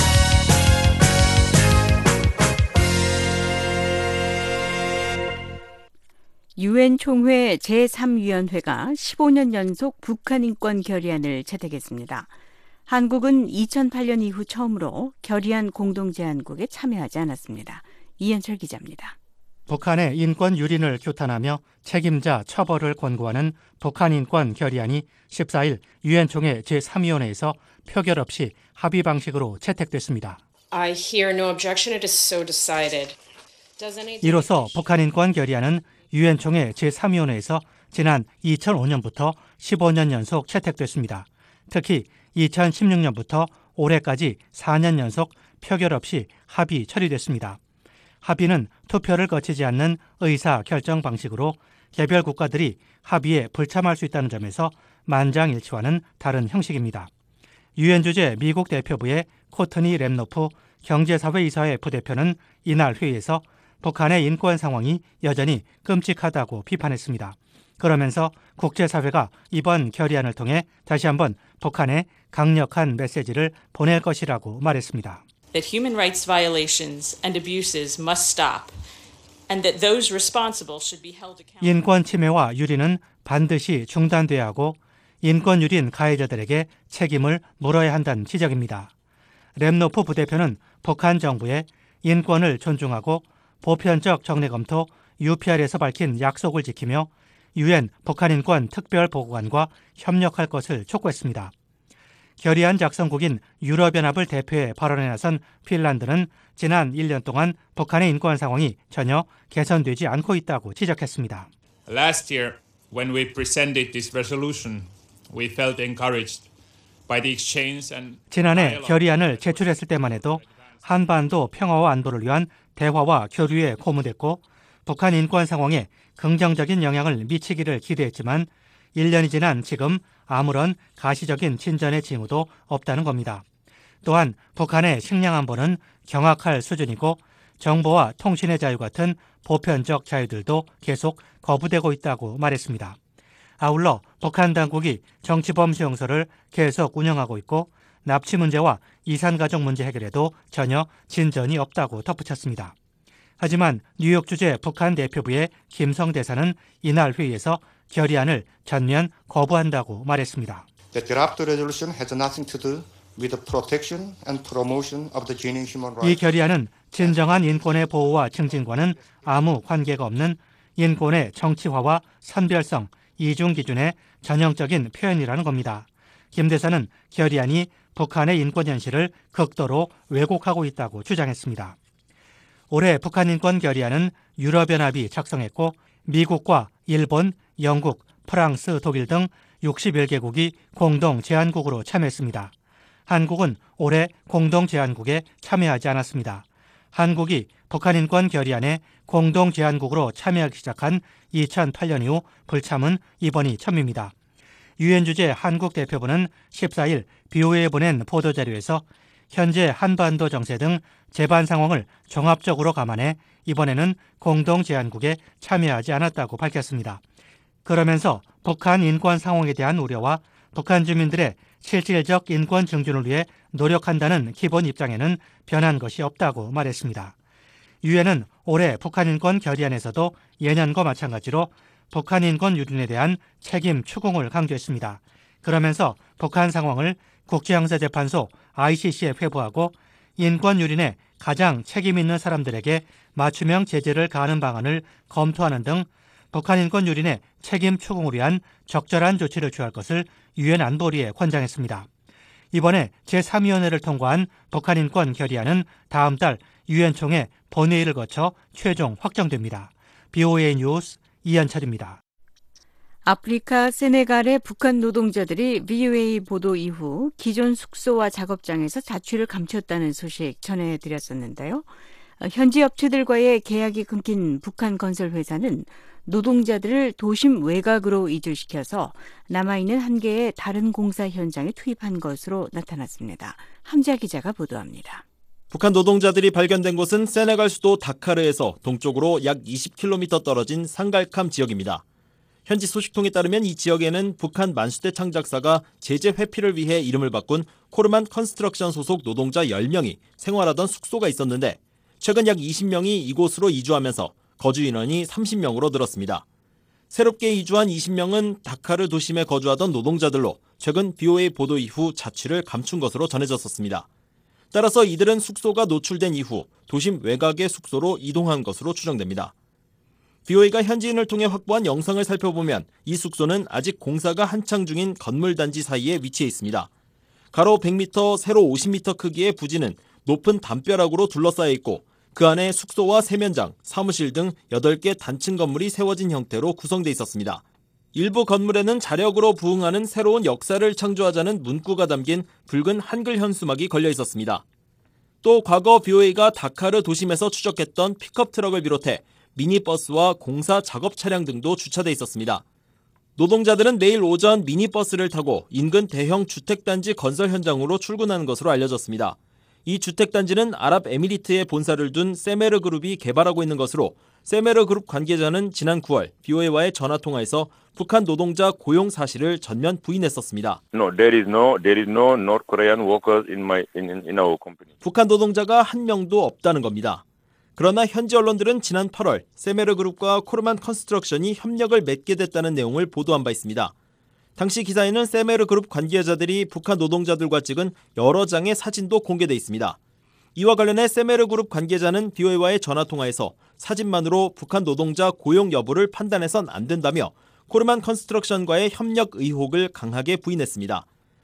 유엔 총회 제삼 위원회가 십오 년 연속 북한 인권 결의안을 채택했습니다. 한국은 이천팔 년 이후 처음으로 결의안 공동제안국에 참여하지 않았습니다. 이현철 기자입니다. 북한의 인권 유린을 규탄하며 책임자 처벌을 권고하는 북한 인권 결의안이 십사 일 유엔 총회 제삼 위원회에서 표결 없이 합의 방식으로 채택됐습니다. I hear no objection. It is so decided. 이로써 북한 인권 결의안은 유엔 총회 제삼 위원회에서 지난 이천오 년부터 십오 년 연속 채택됐습니다. 특히 이천십육 년부터 올해까지 사 년 연속 표결 없이 합의 처리됐습니다. 합의는 투표를 거치지 않는 의사 결정 방식으로 개별 국가들이 합의에 불참할 수 있다는 점에서 만장일치와는 다른 형식입니다. 유엔 주재 미국 대표부의 코트니 랩노프 경제사회이사회 부대표는 이날 회의에서 북한의 인권 상황이 여전히 끔찍하다고 비판했습니다. 그러면서 국제사회가 이번 결의안을 통해 다시 한번 북한에 강력한 메시지를 보낼 것이라고 말했습니다. That human rights violations and abuses must stop, and that those responsible should be held accountable. 인권 침해와 유린은 반드시 중단돼야 하고 인권 유린 가해자들에게 책임을 물어야 한다는 지적입니다. 랩노프 부대표는 북한 정부의 인권을 존중하고 보편적 정례 검토 유피알에서 밝힌 약속을 지키며 유엔 북한인권 특별보고관과 협력할 것을 촉구했습니다. 결의안 작성국인 유럽연합을 대표해 발언에 나선 핀란드는 지난 일 년 동안 북한의 인권 상황이 전혀 개선되지 않고 있다고 지적했습니다. Last year, when we presented this resolution, we felt encouraged by the exchange and 지난해 결의안을 제출했을 때만 해도 한반도 평화와 안보를 위한 대화와 교류에 고무됐고 북한 인권 상황에 긍정적인 영향을 미치기를 기대했지만 일 년이 지난 지금 아무런 가시적인 진전의 징후도 없다는 겁니다. 또한 북한의 식량 안보는 경악할 수준이고 정보와 통신의 자유 같은 보편적 자유들도 계속 거부되고 있다고 말했습니다. 아울러 북한 당국이 정치범 수용소를 계속 운영하고 있고 납치 문제와 이산가족 문제 해결에도 전혀 진전이 없다고 덧붙였습니다. 하지만 뉴욕 주재 북한 대표부의 김성 대사는 이날 회의에서 결의안을 전면 거부한다고 말했습니다. The draft resolution has nothing to do with the protection and promotion of the genuine human rights. 이 결의안은 진정한 인권의 보호와 증진과는 아무 관계가 없는 인권의 정치화와 선별성, 이중 기준의 전형적인 표현이라는 겁니다. 김 대사는 결의안이 북한의 인권 현실을 극도로 왜곡하고 있다고 주장했습니다. 올해 북한 인권 결의안은 유럽연합이 작성했고 미국과 일본, 영국, 프랑스, 독일 등 육십일 개국이 공동 제안국으로 참여했습니다. 한국은 올해 공동 제안국에 참여하지 않았습니다. 한국이 북한 인권 결의안에 공동 제안국으로 참여하기 시작한 이천팔 년 이후 불참은 이번이 처음입니다. 유엔 주재 한국 대표부는 십사 일 비오에이에 보낸 보도자료에서 현재 한반도 정세 등 재반 상황을 종합적으로 감안해 이번에는 공동 제안국에 참여하지 않았다고 밝혔습니다. 그러면서 북한 인권 상황에 대한 우려와 북한 주민들의 실질적 인권 증진을 위해 노력한다는 기본 입장에는 변한 것이 없다고 말했습니다. 유엔은 올해 북한 인권 결의안에서도 예년과 마찬가지로 북한 인권 유린에 대한 책임 추궁을 강조했습니다. 그러면서 북한 상황을 국제형사재판소 아이씨씨에 회부하고 인권 유린에 가장 책임 있는 사람들에게 맞춤형 제재를 가하는 방안을 검토하는 등 북한 인권 유린의 책임 추궁을 위한 적절한 조치를 취할 것을 유엔 안보리에 권장했습니다. 이번에 제삼 위원회를 통과한 북한 인권 결의안은 다음 달 유엔 총회 본회의를 거쳐 최종 확정됩니다. 비오에이 뉴스 이한철입니다. 아프리카 세네갈의 북한 노동자들이 브이오에이 보도 이후 기존 숙소와 작업장에서 자취를 감췄다는 소식 전해드렸었는데요. 현지 업체들과의 계약이 끊긴 북한 건설 회사는 노동자들을 도심 외곽으로 이주시켜서 남아있는 한 개의 다른 공사 현장에 투입한 것으로 나타났습니다. 함자 기자가 보도합니다. 북한 노동자들이 발견된 곳은 세네갈 수도 다카르에서 동쪽으로 약 이십 킬로미터 떨어진 상갈캄 지역입니다. 현지 소식통에 따르면 이 지역에는 북한 만수대 창작사가 제재 회피를 위해 이름을 바꾼 코르만 컨스트럭션 소속 노동자 열 명이 생활하던 숙소가 있었는데 최근 약 이십 명이 이곳으로 이주하면서 거주 인원이 삼십 명으로 늘었습니다. 새롭게 이주한 이십 명은 다카르 도심에 거주하던 노동자들로 최근 비오에이 보도 이후 자취를 감춘 것으로 전해졌었습니다. 따라서 이들은 숙소가 노출된 이후 도심 외곽의 숙소로 이동한 것으로 추정됩니다. 비오에이가 현지인을 통해 확보한 영상을 살펴보면 이 숙소는 아직 공사가 한창 중인 건물 단지 사이에 위치해 있습니다. 가로 백 미터, 세로 오십 미터 크기의 부지는 높은 담벼락으로 둘러싸여 있고 그 안에 숙소와 세면장, 사무실 등 여덟 개 단층 건물이 세워진 형태로 구성돼 있었습니다. 일부 건물에는 자력으로 부응하는 새로운 역사를 창조하자는 문구가 담긴 붉은 한글 현수막이 걸려 있었습니다. 또 과거 비오에이가 다카르 도심에서 추적했던 픽업 트럭을 비롯해 미니버스와 공사 작업 차량 등도 주차돼 있었습니다. 노동자들은 매일 오전 미니버스를 타고 인근 대형 주택단지 건설 현장으로 출근하는 것으로 알려졌습니다. 이 주택단지는 아랍에미리트에 본사를 둔 세메르 그룹이 개발하고 있는 것으로 세메르 그룹 관계자는 지난 구월 비오에이와의 전화통화에서 북한 노동자 고용 사실을 전면 부인했었습니다. No, there is no, there is no North Korean workers in my in, in our company. 북한 노동자가 한 명도 없다는 겁니다. 그러나 현지 언론들은 지난 팔월 세메르 그룹과 코르만 컨스트럭션이 협력을 맺게 됐다는 내용을 보도한 바 있습니다. 당시 기사에는 세메르 그룹 관계자들이 북한 노동자들과 찍은 여러 장의 사진도 공개돼 있습니다. 이와 관련해 세메르 그룹 관계자는 비오에이와의 전화통화에서 사진만으로 북한 노동자 고용 여부를 판단해선 안 된다며 코르만 컨스트럭션과의 협력 의혹을 강하게 부인했습니다.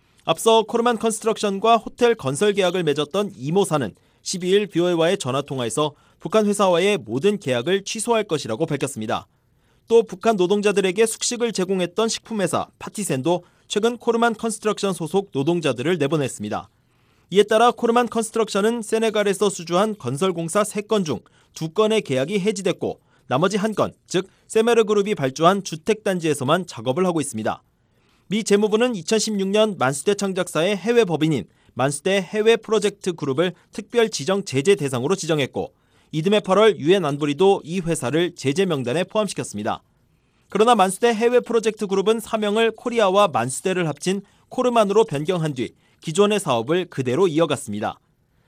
앞서 코르만 컨스트럭션과 호텔 건설 계약을 맺었던 이모사는 십이일 비오에이와의 전화통화에서 북한 회사와의 모든 계약을 취소할 것이라고 밝혔습니다. 또 북한 노동자들에게 숙식을 제공했던 식품회사 파티센도 최근 코르만 컨스트럭션 소속 노동자들을 내보냈습니다. 이에 따라 코르만 컨스트럭션은 세네갈에서 수주한 건설공사 세 건 중 두 건의 계약이 해지됐고 나머지 한 건, 즉 세메르 그룹이 발주한 주택단지에서만 작업을 하고 있습니다. 미 재무부는 이천십육 년 만수대 창작사의 해외 법인인 만수대 해외 프로젝트 그룹을 특별 지정 제재 대상으로 지정했고 이듬해 팔월 유엔 안보리도 이 회사를 제재 명단에 포함시켰습니다. 그러나 만수대 해외 프로젝트 그룹은 사명을 코리아와 만수대를 합친 코르만으로 변경한 뒤 기존의 사업을 그대로 이어갔습니다.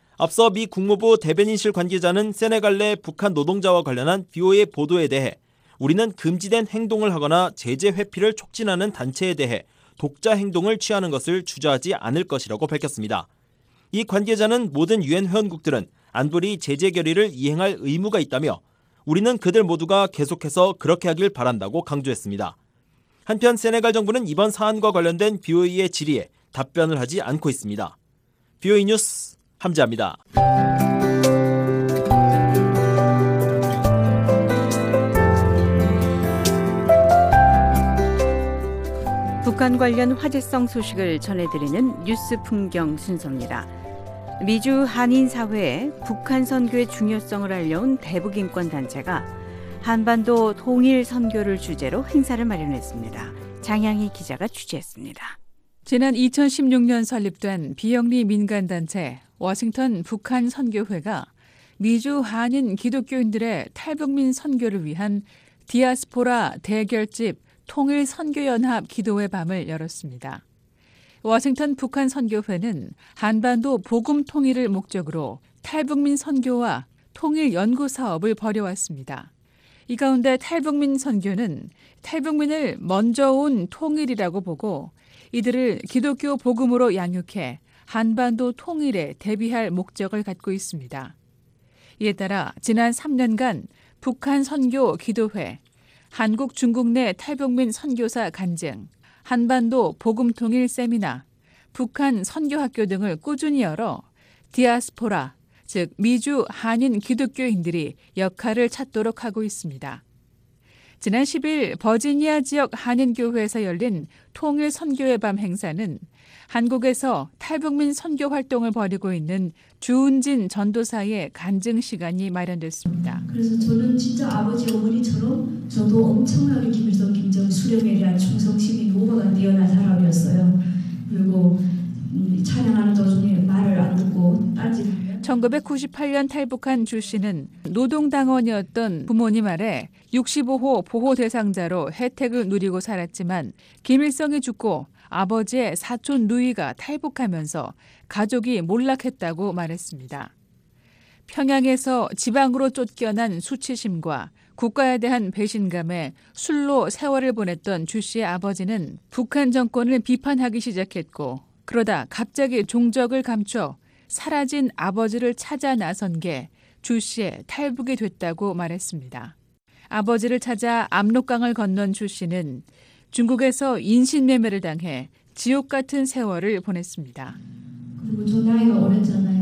앞서 미 국무부 대변인실 관계자는 세네갈 내 북한 노동자와 관련한 비오에이 보도에 대해 우리는 금지된 행동을 하거나 제재 회피를 촉진하는 단체에 대해 독자 행동을 취하는 것을 주저하지 않을 것이라고 밝혔습니다. 이 관계자는 모든 유엔 회원국들은 안보리 제재 결의를 이행할 의무가 있다며 우리는 그들 모두가 계속해서 그렇게 하길 바란다고 강조했습니다. 한편 세네갈 정부는 이번 사안과 관련된 비오에이의 질의에 답변을 하지 않고 있습니다. 비오에이 뉴스 함재합니다. 북한 관련 화제성 소식을 전해드리는 뉴스 풍경 순서입니다. 미주 한인 사회에 북한 선교의 중요성을 알려온 대북인권단체가 한반도 통일 선교를 주제로 행사를 마련했습니다. 장향희 기자가 취재했습니다. 지난 이천십육 년 설립된 비영리 민간단체 워싱턴 북한 선교회가 미주 한인 기독교인들의 탈북민 선교를 위한 디아스포라 대결집 통일 선교연합 기도회 밤을 열었습니다. 워싱턴 북한 선교회는 한반도 복음 통일을 목적으로 탈북민 선교와 통일 연구 사업을 벌여왔습니다. 이 가운데 탈북민 선교는 탈북민을 먼저 온 통일이라고 보고 이들을 기독교 복음으로 양육해 한반도 통일에 대비할 목적을 갖고 있습니다. 이에 따라 지난 삼 년간 북한 선교 기도회, 한국 중국 내 탈북민 선교사 간증, 한반도 복음 통일 세미나, 북한 선교학교 등을 꾸준히 열어 디아스포라, 즉 미주 한인 기독교인들이 역할을 찾도록 하고 있습니다. 지난 십 일 버지니아 지역 한인교회에서 열린 통일 선교의 밤 행사는 한국에서 탈북민 선교 활동을 벌이고 있는 주은진 전도사의 간증 시간이 마련됐습니다. 그래서 저는 진짜 아버지 어머니처럼 저도 엄청나게 김일성 김정은 수령에 대한 충성심이 노고가 뛰어난 사람이었어요. 그리고 찬양하는 도중에 말을 안 듣고 딴짓하면 천구백구십팔 년 탈북한 주 씨는 노동당원이었던 부모님 아래 육십오 호 보호 대상자로 혜택을 누리고 살았지만 김일성이 죽고 아버지의 사촌 누이가 탈북하면서 가족이 몰락했다고 말했습니다. 평양에서 지방으로 쫓겨난 수치심과 국가에 대한 배신감에 술로 세월을 보냈던 주 씨의 아버지는 북한 정권을 비판하기 시작했고 그러다 갑자기 종적을 감춰 사라진 아버지를 찾아 나선 게 주 씨의 탈북이 됐다고 말했습니다. 아버지를 찾아 압록강을 건넌 주 씨는 중국에서 인신매매를 당해 지옥 같은 세월을 보냈습니다. 그리고 저 나이가 어렸잖아요.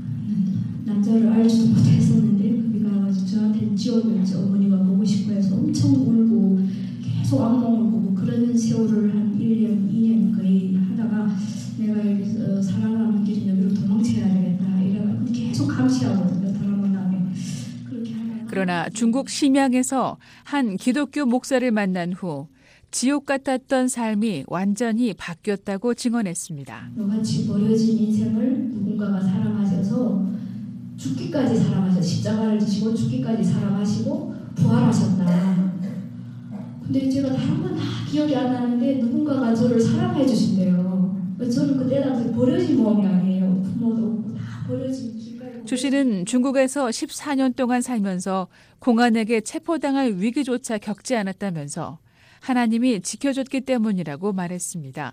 남자를 알지도 못했었는데 그게 가가지고 저한테는 지옥이었지. 어머니가 보고 싶어 해서 엄청 울고 계속 악몽을 꾸고 그런 세월을 한 일 년, 이 년 거의 하다가 내가 여기서 살아가는 길이 여기로 도망쳐야 되겠다 이래가지고 계속 감시하거든요. 드라마 나오면. 그렇게 하다가 그러나 중국 심양에서 한 기독교 목사를 만난 후 지옥 같았던 삶이 완전히 바뀌었다고 증언했습니다. 너같이 버려진 인생을 누군가가 사랑하셔서 죽기까지 사랑하셔. 십자가를 지시고 죽기까지 사랑하시고 부활하셨다. 근데 제가 다른 건 다 기억이 안 나는데 누군가가 저를 사랑해 주신대요. 저는 그때 당시 버려진 몸이 아니에요. 부모도 없고 다 버려진 길가에. 주 씨는 중국에서 십사 년 동안 살면서 공안에게 체포당할 위기조차 겪지 않았다면서 하나님이 지켜줬기 때문이라고 말했습니다.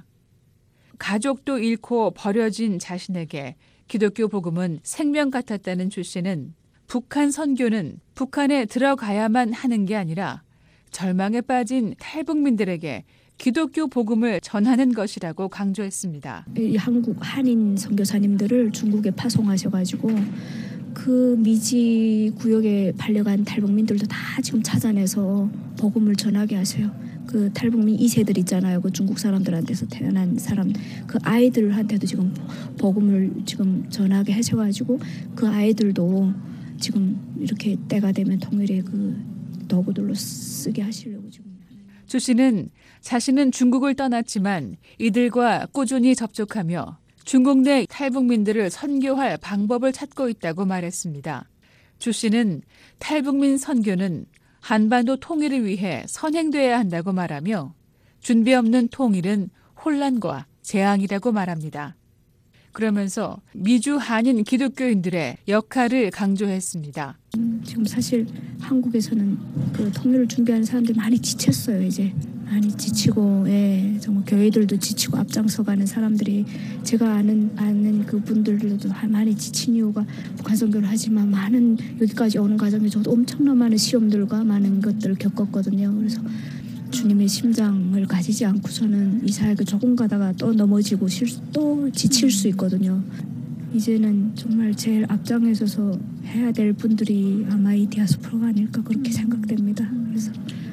가족도 잃고 버려진 자신에게 기독교 복음은 생명 같았다는 주 씨는 북한 선교는 북한에 들어가야만 하는 게 아니라 절망에 빠진 탈북민들에게 기독교 복음을 전하는 것이라고 강조했습니다. 이 한국 한인 선교사님들을 중국에 파송하셔가지고 그 미지 구역에 발려간 탈북민들도 다 지금 찾아내서 복음을 전하게 하세요. 그 탈북민 이 세들 있잖아요. 그 중국 사람들한테서 태어난 사람, 그 아이들한테도 지금 복음을 지금 전하게 하셔가지고 그 아이들도 지금 이렇게 때가 되면 통일의 그 도구들로 쓰게 하시려고 지금. 주 씨는 자신은 중국을 떠났지만 이들과 꾸준히 접촉하며 중국 내 탈북민들을 선교할 방법을 찾고 있다고 말했습니다. 주 씨는 탈북민 선교는 한반도 통일을 위해 선행돼야 한다고 말하며 준비 없는 통일은 혼란과 재앙이라고 말합니다. 그러면서 미주 한인 기독교인들의 역할을 강조했습니다. 지금 사실 한국에서는 그 통일을 준비하는 사람들이 많이 지쳤어요. 이제 많이 지치고, 예, 정말 교회들도 지치고 앞장서가는 사람들이 제가 아는 아는 그 분들도 많이 지친 이유가 북한 선교를 하지만 많은 여기까지 오는 과정에 저도 엄청난 많은 시험들과 많은 것들을 겪었거든요. 그래서 주님의 심장을 가지지 않고서는 이 사역을 조금 가다가 또 넘어지고 또 지칠 수 있거든요. 이제는 정말 제일 앞장에 서서 해야 될 분들이 아마 이 디아스포라가 아닐까 그렇게 생각됩니다. 그래서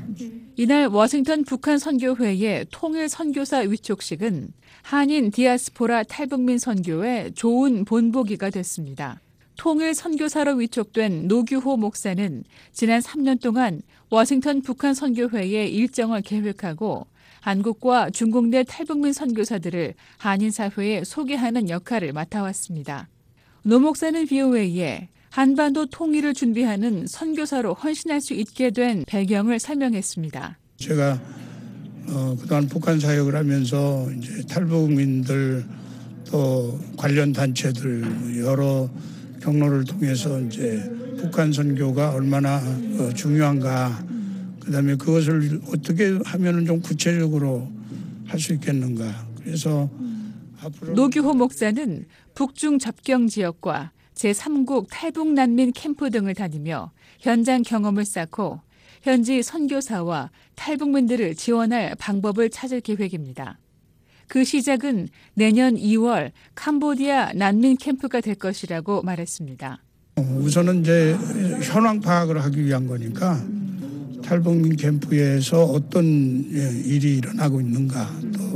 이날 워싱턴 북한 선교회의 통일 선교사 위촉식은 한인 디아스포라 탈북민 선교의 좋은 본보기가 됐습니다. 통일 선교사로 위촉된 노규호 목사는 지난 삼 년 동안 워싱턴 북한 선교회의 일정을 계획하고 한국과 중국 내 탈북민 선교사들을 한인 사회에 소개하는 역할을 맡아왔습니다. 노 목사는 브이오에이에 한반도 통일을 준비하는 선교사로 헌신할 수 있게 된 배경을 설명했습니다. 제가 어, 그동안 북한 사역을 하면서 이제 탈북민들 또 관련 단체들 여러 경로를 통해서 이제 북한 선교가 얼마나 어, 중요한가, 그다음에 그것을 어떻게 하면은 좀 구체적으로 할 수 있겠는가. 그래서 앞으로 노규호 목사는 북중 접경 지역과 제삼국 탈북 난민 캠프 등을 다니며 현장 경험을 쌓고 현지 선교사와 탈북민들을 지원할 방법을 찾을 계획입니다. 그 시작은 내년 이월 캄보디아 난민 캠프가 될 것이라고 말했습니다. 우선은 이제 현황 파악을 하기 위한 거니까 탈북민 캠프에서 어떤 일이 일어나고 있는가,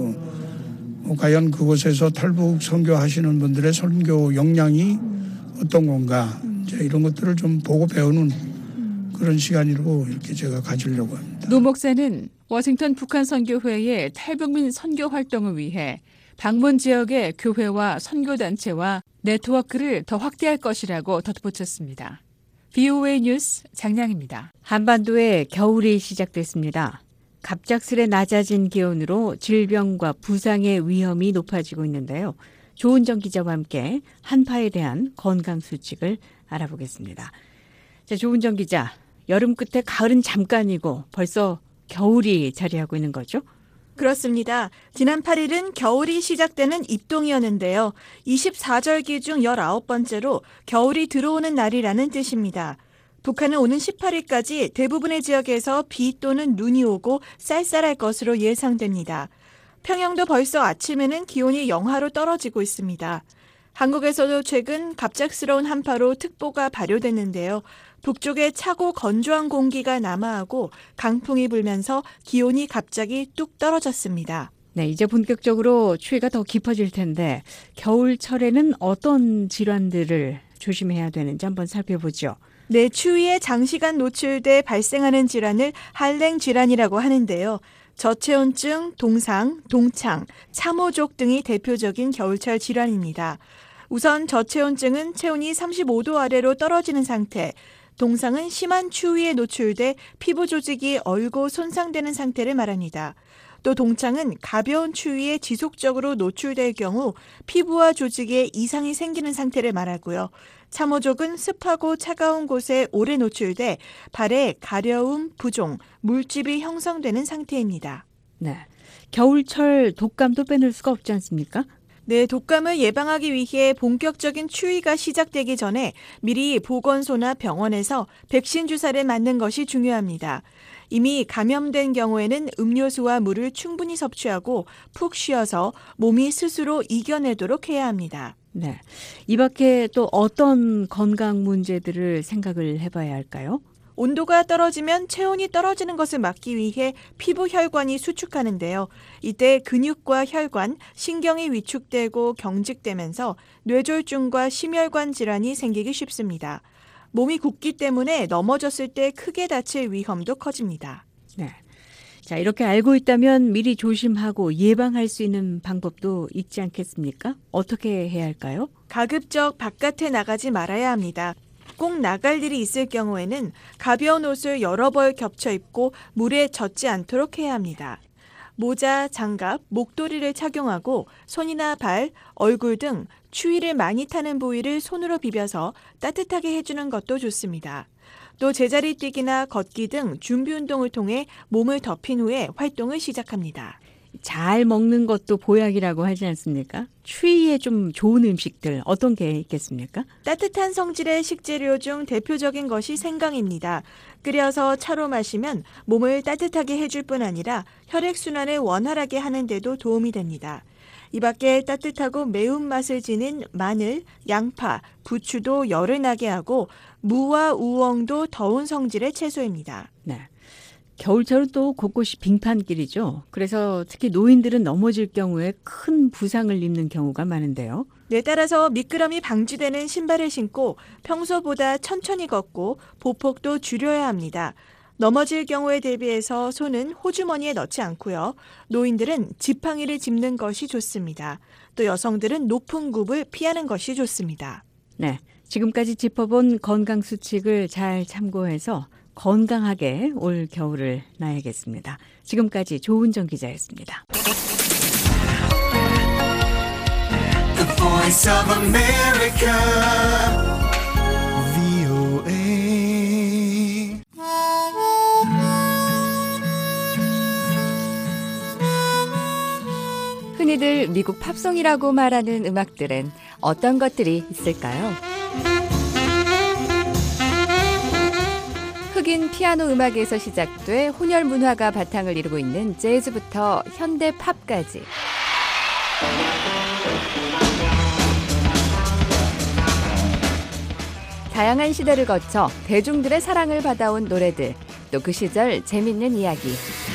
또 과연 그곳에서 탈북 선교하시는 분들의 선교 역량이 어떤 건가, 이제 이런 것들을 좀 보고 배우는 그런 시간이라고 이렇게 제가 가지려고 합니다. 노 목사는 워싱턴 북한 선교회의 탈북민 선교 활동을 위해 방문 지역의 교회와 선교단체와 네트워크를 더 확대할 것이라고 덧붙였습니다. 브이오에이 뉴스 장량입니다. 한반도에 겨울이 시작됐습니다. 갑작스레 낮아진 기온으로 질병과 부상의 위험이 높아지고 있는데요. 조은정 기자와 함께 한파에 대한 건강 수칙을 알아보겠습니다. 자, 조은정 기자, 여름 끝에 가을은 잠깐이고 벌써 겨울이 자리하고 있는 거죠? 그렇습니다. 지난 팔 일은 겨울이 시작되는 입동이었는데요. 이십사 절기 중 열아홉 번째로 겨울이 들어오는 날이라는 뜻입니다. 북한은 오는 십팔 일까지 대부분의 지역에서 비 또는 눈이 오고 쌀쌀할 것으로 예상됩니다. 평양도 벌써 아침에는 기온이 영하로 떨어지고 있습니다. 한국에서도 최근 갑작스러운 한파로 특보가 발효됐는데요. 북쪽에 차고 건조한 공기가 남하하고 강풍이 불면서 기온이 갑자기 뚝 떨어졌습니다. 네, 이제 본격적으로 추위가 더 깊어질 텐데 겨울철에는 어떤 질환들을 조심해야 되는지 한번 살펴보죠. 네, 추위에 장시간 노출돼 발생하는 질환을 한랭 질환이라고 하는데요. 저체온증, 동상, 동창, 참호족 등이 대표적인 겨울철 질환입니다. 우선 저체온증은 체온이 삼십오 도 아래로 떨어지는 상태, 동상은 심한 추위에 노출돼 피부 조직이 얼고 손상되는 상태를 말합니다. 또 동창은 가벼운 추위에 지속적으로 노출될 경우 피부와 조직에 이상이 생기는 상태를 말하고요. 참호족은 습하고 차가운 곳에 오래 노출돼 발에 가려움, 부종, 물집이 형성되는 상태입니다. 네, 겨울철 독감도 빼놓을 수가 없지 않습니까? 네, 독감을 예방하기 위해 본격적인 추위가 시작되기 전에 미리 보건소나 병원에서 백신 주사를 맞는 것이 중요합니다. 이미 감염된 경우에는 음료수와 물을 충분히 섭취하고 푹 쉬어서 몸이 스스로 이겨내도록 해야 합니다. 네, 이 밖에 또 어떤 건강 문제들을 생각을 해봐야 할까요? 온도가 떨어지면 체온이 떨어지는 것을 막기 위해 피부 혈관이 수축하는데요. 이때 근육과 혈관, 신경이 위축되고 경직되면서 뇌졸중과 심혈관 질환이 생기기 쉽습니다. 몸이 굳기 때문에 넘어졌을 때 크게 다칠 위험도 커집니다. 네. 자, 이렇게 알고 있다면 미리 조심하고 예방할 수 있는 방법도 있지 않겠습니까? 어떻게 해야 할까요? 가급적 바깥에 나가지 말아야 합니다. 꼭 나갈 일이 있을 경우에는 가벼운 옷을 여러 벌 겹쳐 입고 물에 젖지 않도록 해야 합니다. 모자, 장갑, 목도리를 착용하고 손이나 발, 얼굴 등 추위를 많이 타는 부위를 손으로 비벼서 따뜻하게 해주는 것도 좋습니다. 또 제자리 뛰기나 걷기 등 준비 운동을 통해 몸을 덮인 후에 활동을 시작합니다. 잘 먹는 것도 보약이라고 하지 않습니까? 추위에 좀 좋은 음식들 어떤 게 있겠습니까? 따뜻한 성질의 식재료 중 대표적인 것이 생강입니다. 끓여서 차로 마시면 몸을 따뜻하게 해줄 뿐 아니라 혈액순환을 원활하게 하는 데도 도움이 됩니다. 이 밖에 따뜻하고 매운맛을 지닌 마늘, 양파, 부추도 열을 나게 하고 무와 우엉도 더운 성질의 채소입니다. 네. 겨울철은 또 곳곳이 빙판길이죠. 그래서 특히 노인들은 넘어질 경우에 큰 부상을 입는 경우가 많은데요. 네, 따라서 미끄럼이 방지되는 신발을 신고 평소보다 천천히 걷고 보폭도 줄여야 합니다. 넘어질 경우에 대비해서 손은 호주머니에 넣지 않고요. 노인들은 지팡이를 짚는 것이 좋습니다. 또 여성들은 높은 굽을 피하는 것이 좋습니다. 네, 지금까지 짚어본 건강 수칙을 잘 참고해서 건강하게 올 겨울을 나야겠습니다. 지금까지 조은정 기자였습니다. The Voice of America, 브이오에이. 흔히들 자신을 미국 팝송이라고 말하는 음악들은 어떤 것들이 있을까요? 흑인 피아노 음악에서 시작돼 혼혈 문화가 바탕을 이루고 있는 재즈부터 현대 팝까지. 다양한 시대를 거쳐 대중들의 사랑을 받아온 노래들, 또 그 시절 재밌는 이야기.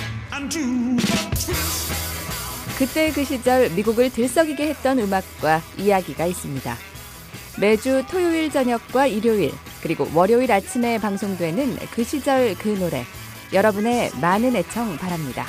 그때 그 시절 미국을 들썩이게 했던 음악과 이야기가 있습니다. 매주 토요일 저녁과 일요일, 그리고 월요일 아침에 방송되는 그 시절 그 노래, 여러분의 많은 애청 바랍니다.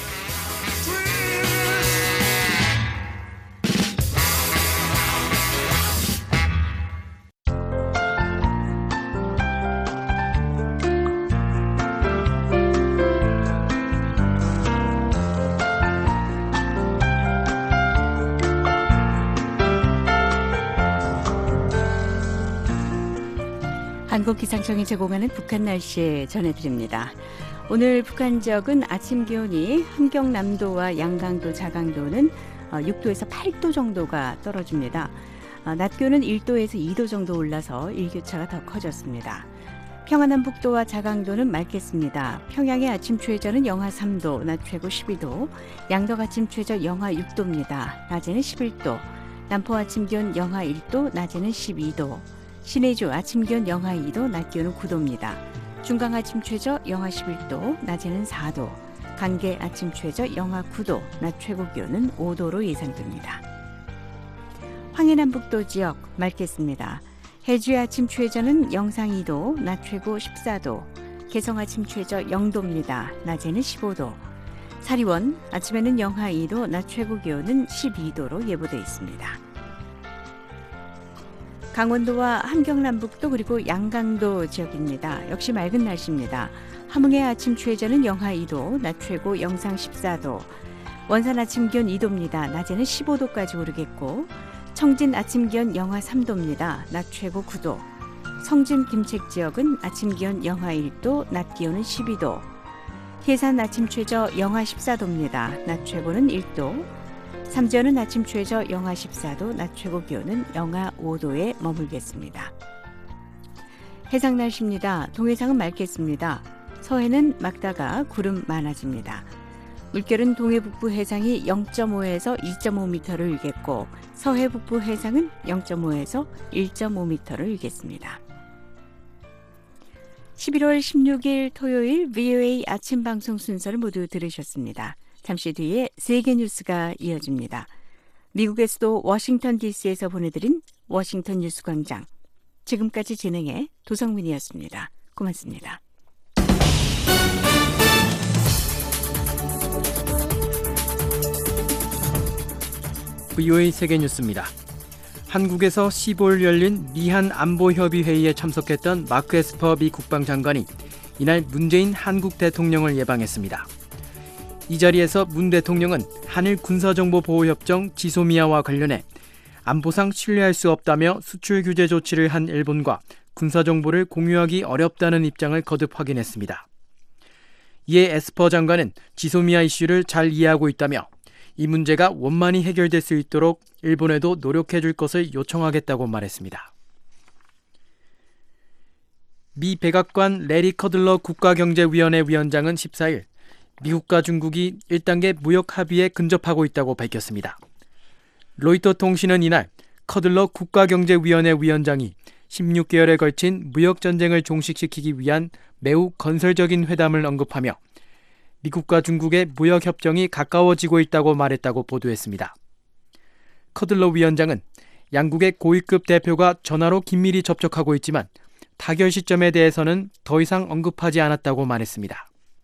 한국기상청이 제공하는 북한 날씨 전해드립니다. 오늘 북한 지역은 아침 기온이 함경남도와 양강도, 자강도는 육 도에서 팔 도 정도가 떨어집니다. 낮 기온은 일 도에서 이 도 정도 올라서 일교차가 더 커졌습니다. 평안남북도와 자강도는 맑겠습니다. 평양의 아침 최저는 영하 삼 도, 낮 최고 십이 도, 양덕 아침 최저 영하 육 도입니다. 낮에는 십일 도, 남포 아침 기온 영하 일 도, 낮에는 십이 도, 신의주 아침 기온 영하 이 도, 낮 기온은 구 도입니다. 중강 아침 최저 영하 십일 도, 낮에는 사 도, 간계 아침 최저 영하 구 도, 낮 최고 기온은 오 도로 예상됩니다. 황해남북도 지역 맑겠습니다. 해주의 아침 최저는 영상 이 도, 낮 최고 십사 도, 개성 아침 최저 영 도입니다. 낮에는 십오 도, 사리원 아침에는 영하 이 도, 낮 최고 기온은 십이 도로 예보돼 있습니다. 강원도와 함경남북도 그리고 양강도 지역입니다. 역시 맑은 날씨입니다. 함흥의 아침 최저는 영하 이 도, 낮 최고 영상 십사 도, 원산 아침 기온 이 도입니다. 낮에는 십오 도까지 오르겠고, 청진 아침 기온 영하 삼 도입니다. 낮 최고 구 도, 성진 김책 지역은 아침 기온 영하 일 도, 낮 기온은 십이 도, 해산 아침 최저 영하 십사 도입니다. 낮 최고는 일 도, 삼지연은 아침 최저 영하 십사 도, 낮 최고 기온은 영하 오 도에 머물겠습니다. 해상 날씨입니다. 동해상은 맑겠습니다. 서해는 맑다가 구름 많아집니다. 물결은 동해 북부 해상이 영 점 오에서 이 점 오 미터를 일겠고, 서해 북부 해상은 영 점 오에서 일 점 오 미터를 일겠습니다. 십일월 십육일 토요일 브이오에이 아침 방송 순서를 모두 들으셨습니다. 잠시 뒤에 세계 뉴스가 이어집니다. 미국의 수도 워싱턴 디씨에서 보내드린 워싱턴 뉴스 광장. 지금까지 진행해 도성민이었습니다. 고맙습니다. 브이오에이 세계 뉴스입니다. 한국에서 십오일 열린 미한 안보협의회의에 참석했던 마크 에스퍼 미 국방장관이 이날 문재인 한국 대통령을 예방했습니다. 이 자리에서 문 대통령은 한일 군사정보보호협정 지소미아와 관련해 안보상 신뢰할 수 없다며 수출 규제 조치를 한 일본과 군사정보를 공유하기 어렵다는 입장을 거듭 확인했습니다. 이에 에스퍼 장관은 지소미아 이슈를 잘 이해하고 있다며 이 문제가 원만히 해결될 수 있도록 일본에도 노력해 줄 것을 요청하겠다고 말했습니다. 미 백악관 레리 커들러 국가경제위원회 위원장은 십사일 미국과 중국이 일 단계 무역 합의에 근접하고 있다고 밝혔습니다. 로이터 통신은 이날 커들러 국가경제위원회 위원장이 십육 개월에 걸친 무역전쟁을 종식시키기 위한 매우 건설적인 회담을 언급하며 미국과 중국의 무역협정이 가까워지고 있다고 말했다고 보도했습니다. 커들러 위원장은 양국의 고위급 대표가 전화로 긴밀히 접촉하고 있지만 타결 시점에 대해서는 더 이상 언급하지 않았다고 말했습니다.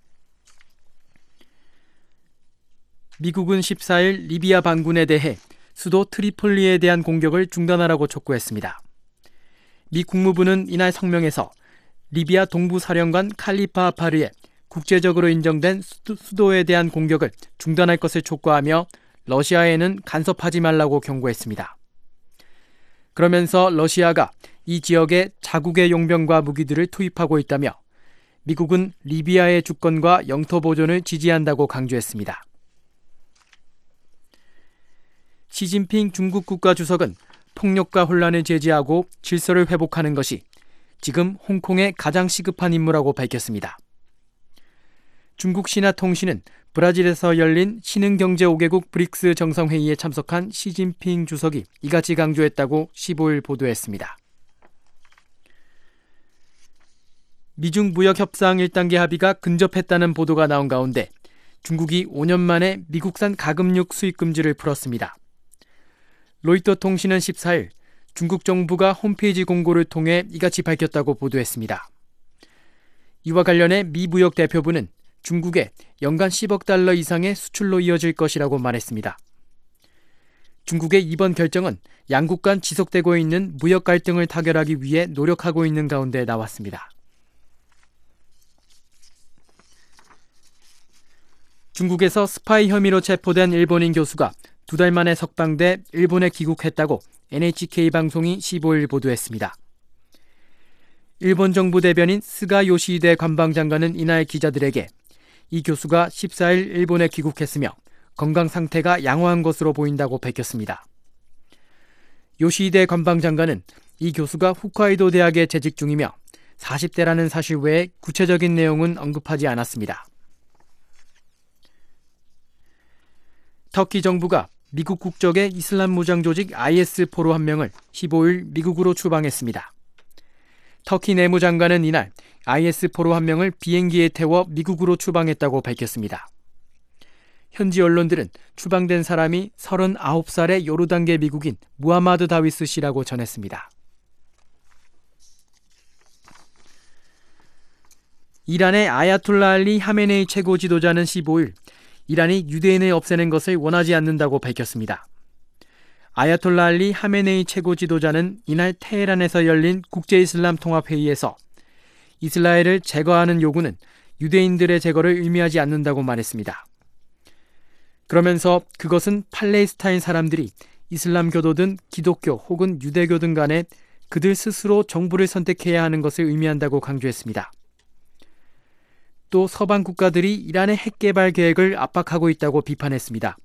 미국은 십사일 리비아 반군에 대해 수도 트리폴리에 대한 공격을 중단하라고 촉구했습니다. 미 국무부는 이날 성명에서 리비아 동부사령관 칼리파 하파르의 국제적으로 인정된 수도, 수도에 대한 공격을 중단할 것을 촉구하며 러시아에는 간섭하지 말라고 경고했습니다. 그러면서 러시아가 이 지역에 자국의 용병과 무기들을 투입하고 있다며 미국은 리비아의 주권과 영토 보존을 지지한다고 강조했습니다. 시진핑 중국 국가주석은 폭력과 혼란을 제지하고 질서를 회복하는 것이 지금 홍콩의 가장 시급한 임무라고 밝혔습니다. 중국 신화통신은 브라질에서 열린 신흥경제 오 개국 브릭스 정상회의에 참석한 시진핑 주석이 이같이 강조했다고 십오일 보도했습니다. 미중 무역협상 일 단계 합의가 근접했다는 보도가 나온 가운데 중국이 오 년 만에 미국산 가금육 수입 금지를 풀었습니다. 로이터 통신은 십사일 중국 정부가 홈페이지 공고를 통해 이같이 밝혔다고 보도했습니다. 이와 관련해 미 무역 대표부는 중국에 연간 십억 달러 이상의 수출로 이어질 것이라고 말했습니다. 중국의 이번 결정은 양국 간 지속되고 있는 무역 갈등을 타결하기 위해 노력하고 있는 가운데 나왔습니다. 중국에서 스파이 혐의로 체포된 일본인 교수가 두 달 만에 석방돼 일본에 귀국했다고 엔에이치케이 방송이 십오일 보도했습니다. 일본 정부 대변인 스가 요시히데 관방장관은 이날 기자들에게 이 교수가 십사일 일본에 귀국했으며 건강 상태가 양호한 것으로 보인다고 밝혔습니다. 요시히데 관방장관은 이 교수가 홋카이도 대학에 재직 중이며 사십 대라는 사실 외에 구체적인 내용은 언급하지 않았습니다. 터키 정부가 미국 국적의 이슬람 무장 조직 아이에스 포로 한 명을 십오일 미국으로 추방했습니다. 터키 내무장관은 이날 아이에스 포로 한 명을 비행기에 태워 미국으로 추방했다고 밝혔습니다. 현지 언론들은 추방된 사람이 서른아홉 살의 요르단계 미국인 무하마드 다위스 씨라고 전했습니다. 이란의 아야톨라 알리 하메네이 최고 지도자는 십오일 이란이 유대인을 없애는 것을 원하지 않는다고 밝혔습니다. 아야톨라 알리 하메네이 최고 지도자는 이날 테헤란에서 열린 국제이슬람 통합회의에서 이스라엘을 제거하는 요구는 유대인들의 제거를 의미하지 않는다고 말했습니다. 그러면서 그것은 팔레스타인 사람들이 이슬람교도든 기독교 혹은 유대교든 간에 그들 스스로 정부를 선택해야 하는 것을 의미한다고 강조했습니다. 또 서방 국가들이 이란의 핵개발 계획을 압박하고 있다고 비판했습니다.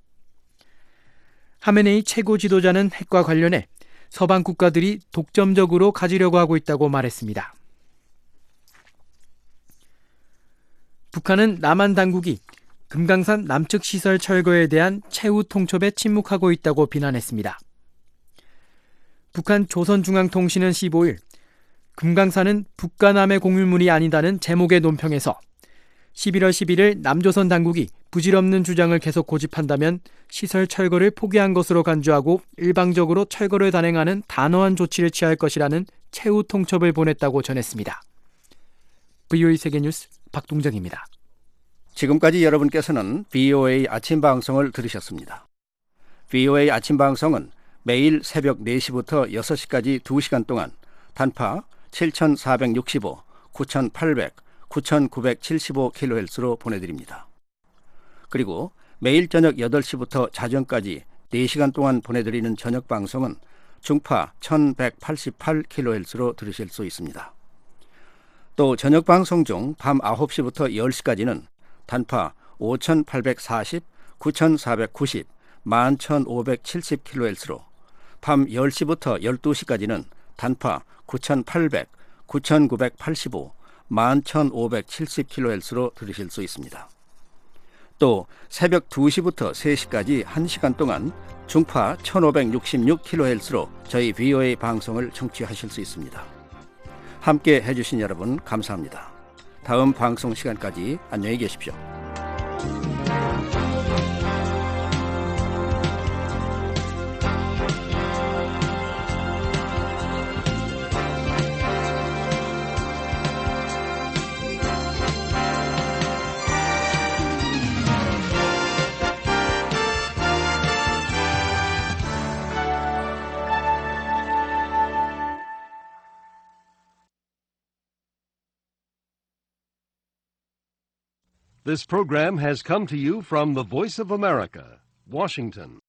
하메네이 최고 지도자는 핵과 관련해 서방 국가들이 독점적으로 가지려고 하고 있다고 말했습니다. 북한은 남한 당국이 금강산 남측 시설 철거에 대한 최후 통첩에 침묵하고 있다고 비난했습니다. 북한 조선중앙통신은 십오일 금강산은 북과 남의 공유물이 아니다는 제목의 논평에서 십일월 십일일 남조선 당국이 부질없는 주장을 계속 고집한다면 시설 철거를 포기한 것으로 간주하고 일방적으로 철거를 단행하는 단호한 조치를 취할 것이라는 최후 통첩을 보냈다고 전했습니다. 브이오에이 세계뉴스 박동정입니다. 지금까지 여러분께서는 브이오에이 아침 방송을 들으셨습니다. 브이오에이 아침 방송은 매일 새벽 네 시부터 여섯 시까지 두 시간 동안 단파 칠천사백육십오, 구천팔백, 구천구백칠십오 킬로헤르츠로 보내드립니다. 그리고 매일 저녁 여덟 시부터 자정까지 네 시간 동안 보내드리는 저녁 방송은 중파 천백팔십팔 킬로헤르츠로 들으실 수 있습니다. 또 저녁 방송 중 밤 아홉 시부터 열 시까지는 단파 오천팔백사십, 구천사백구십, 만 천오백칠십 킬로헤르츠로 밤 열 시부터 열두 시까지는 단파 구천팔백, 구천구백팔십오, 만 천오백칠십 킬로헤르츠로 들으실 수 있습니다. 또 새벽 두 시부터 세 시까지 한 시간 동안 중파 천오백육십육 킬로헤르츠로 저희 브이오에이 방송을 청취하실 수 있습니다. 함께 해주신 여러분 감사합니다. 다음 방송 시간까지 안녕히 계십시오. This program has come to you from the Voice of America, Washington.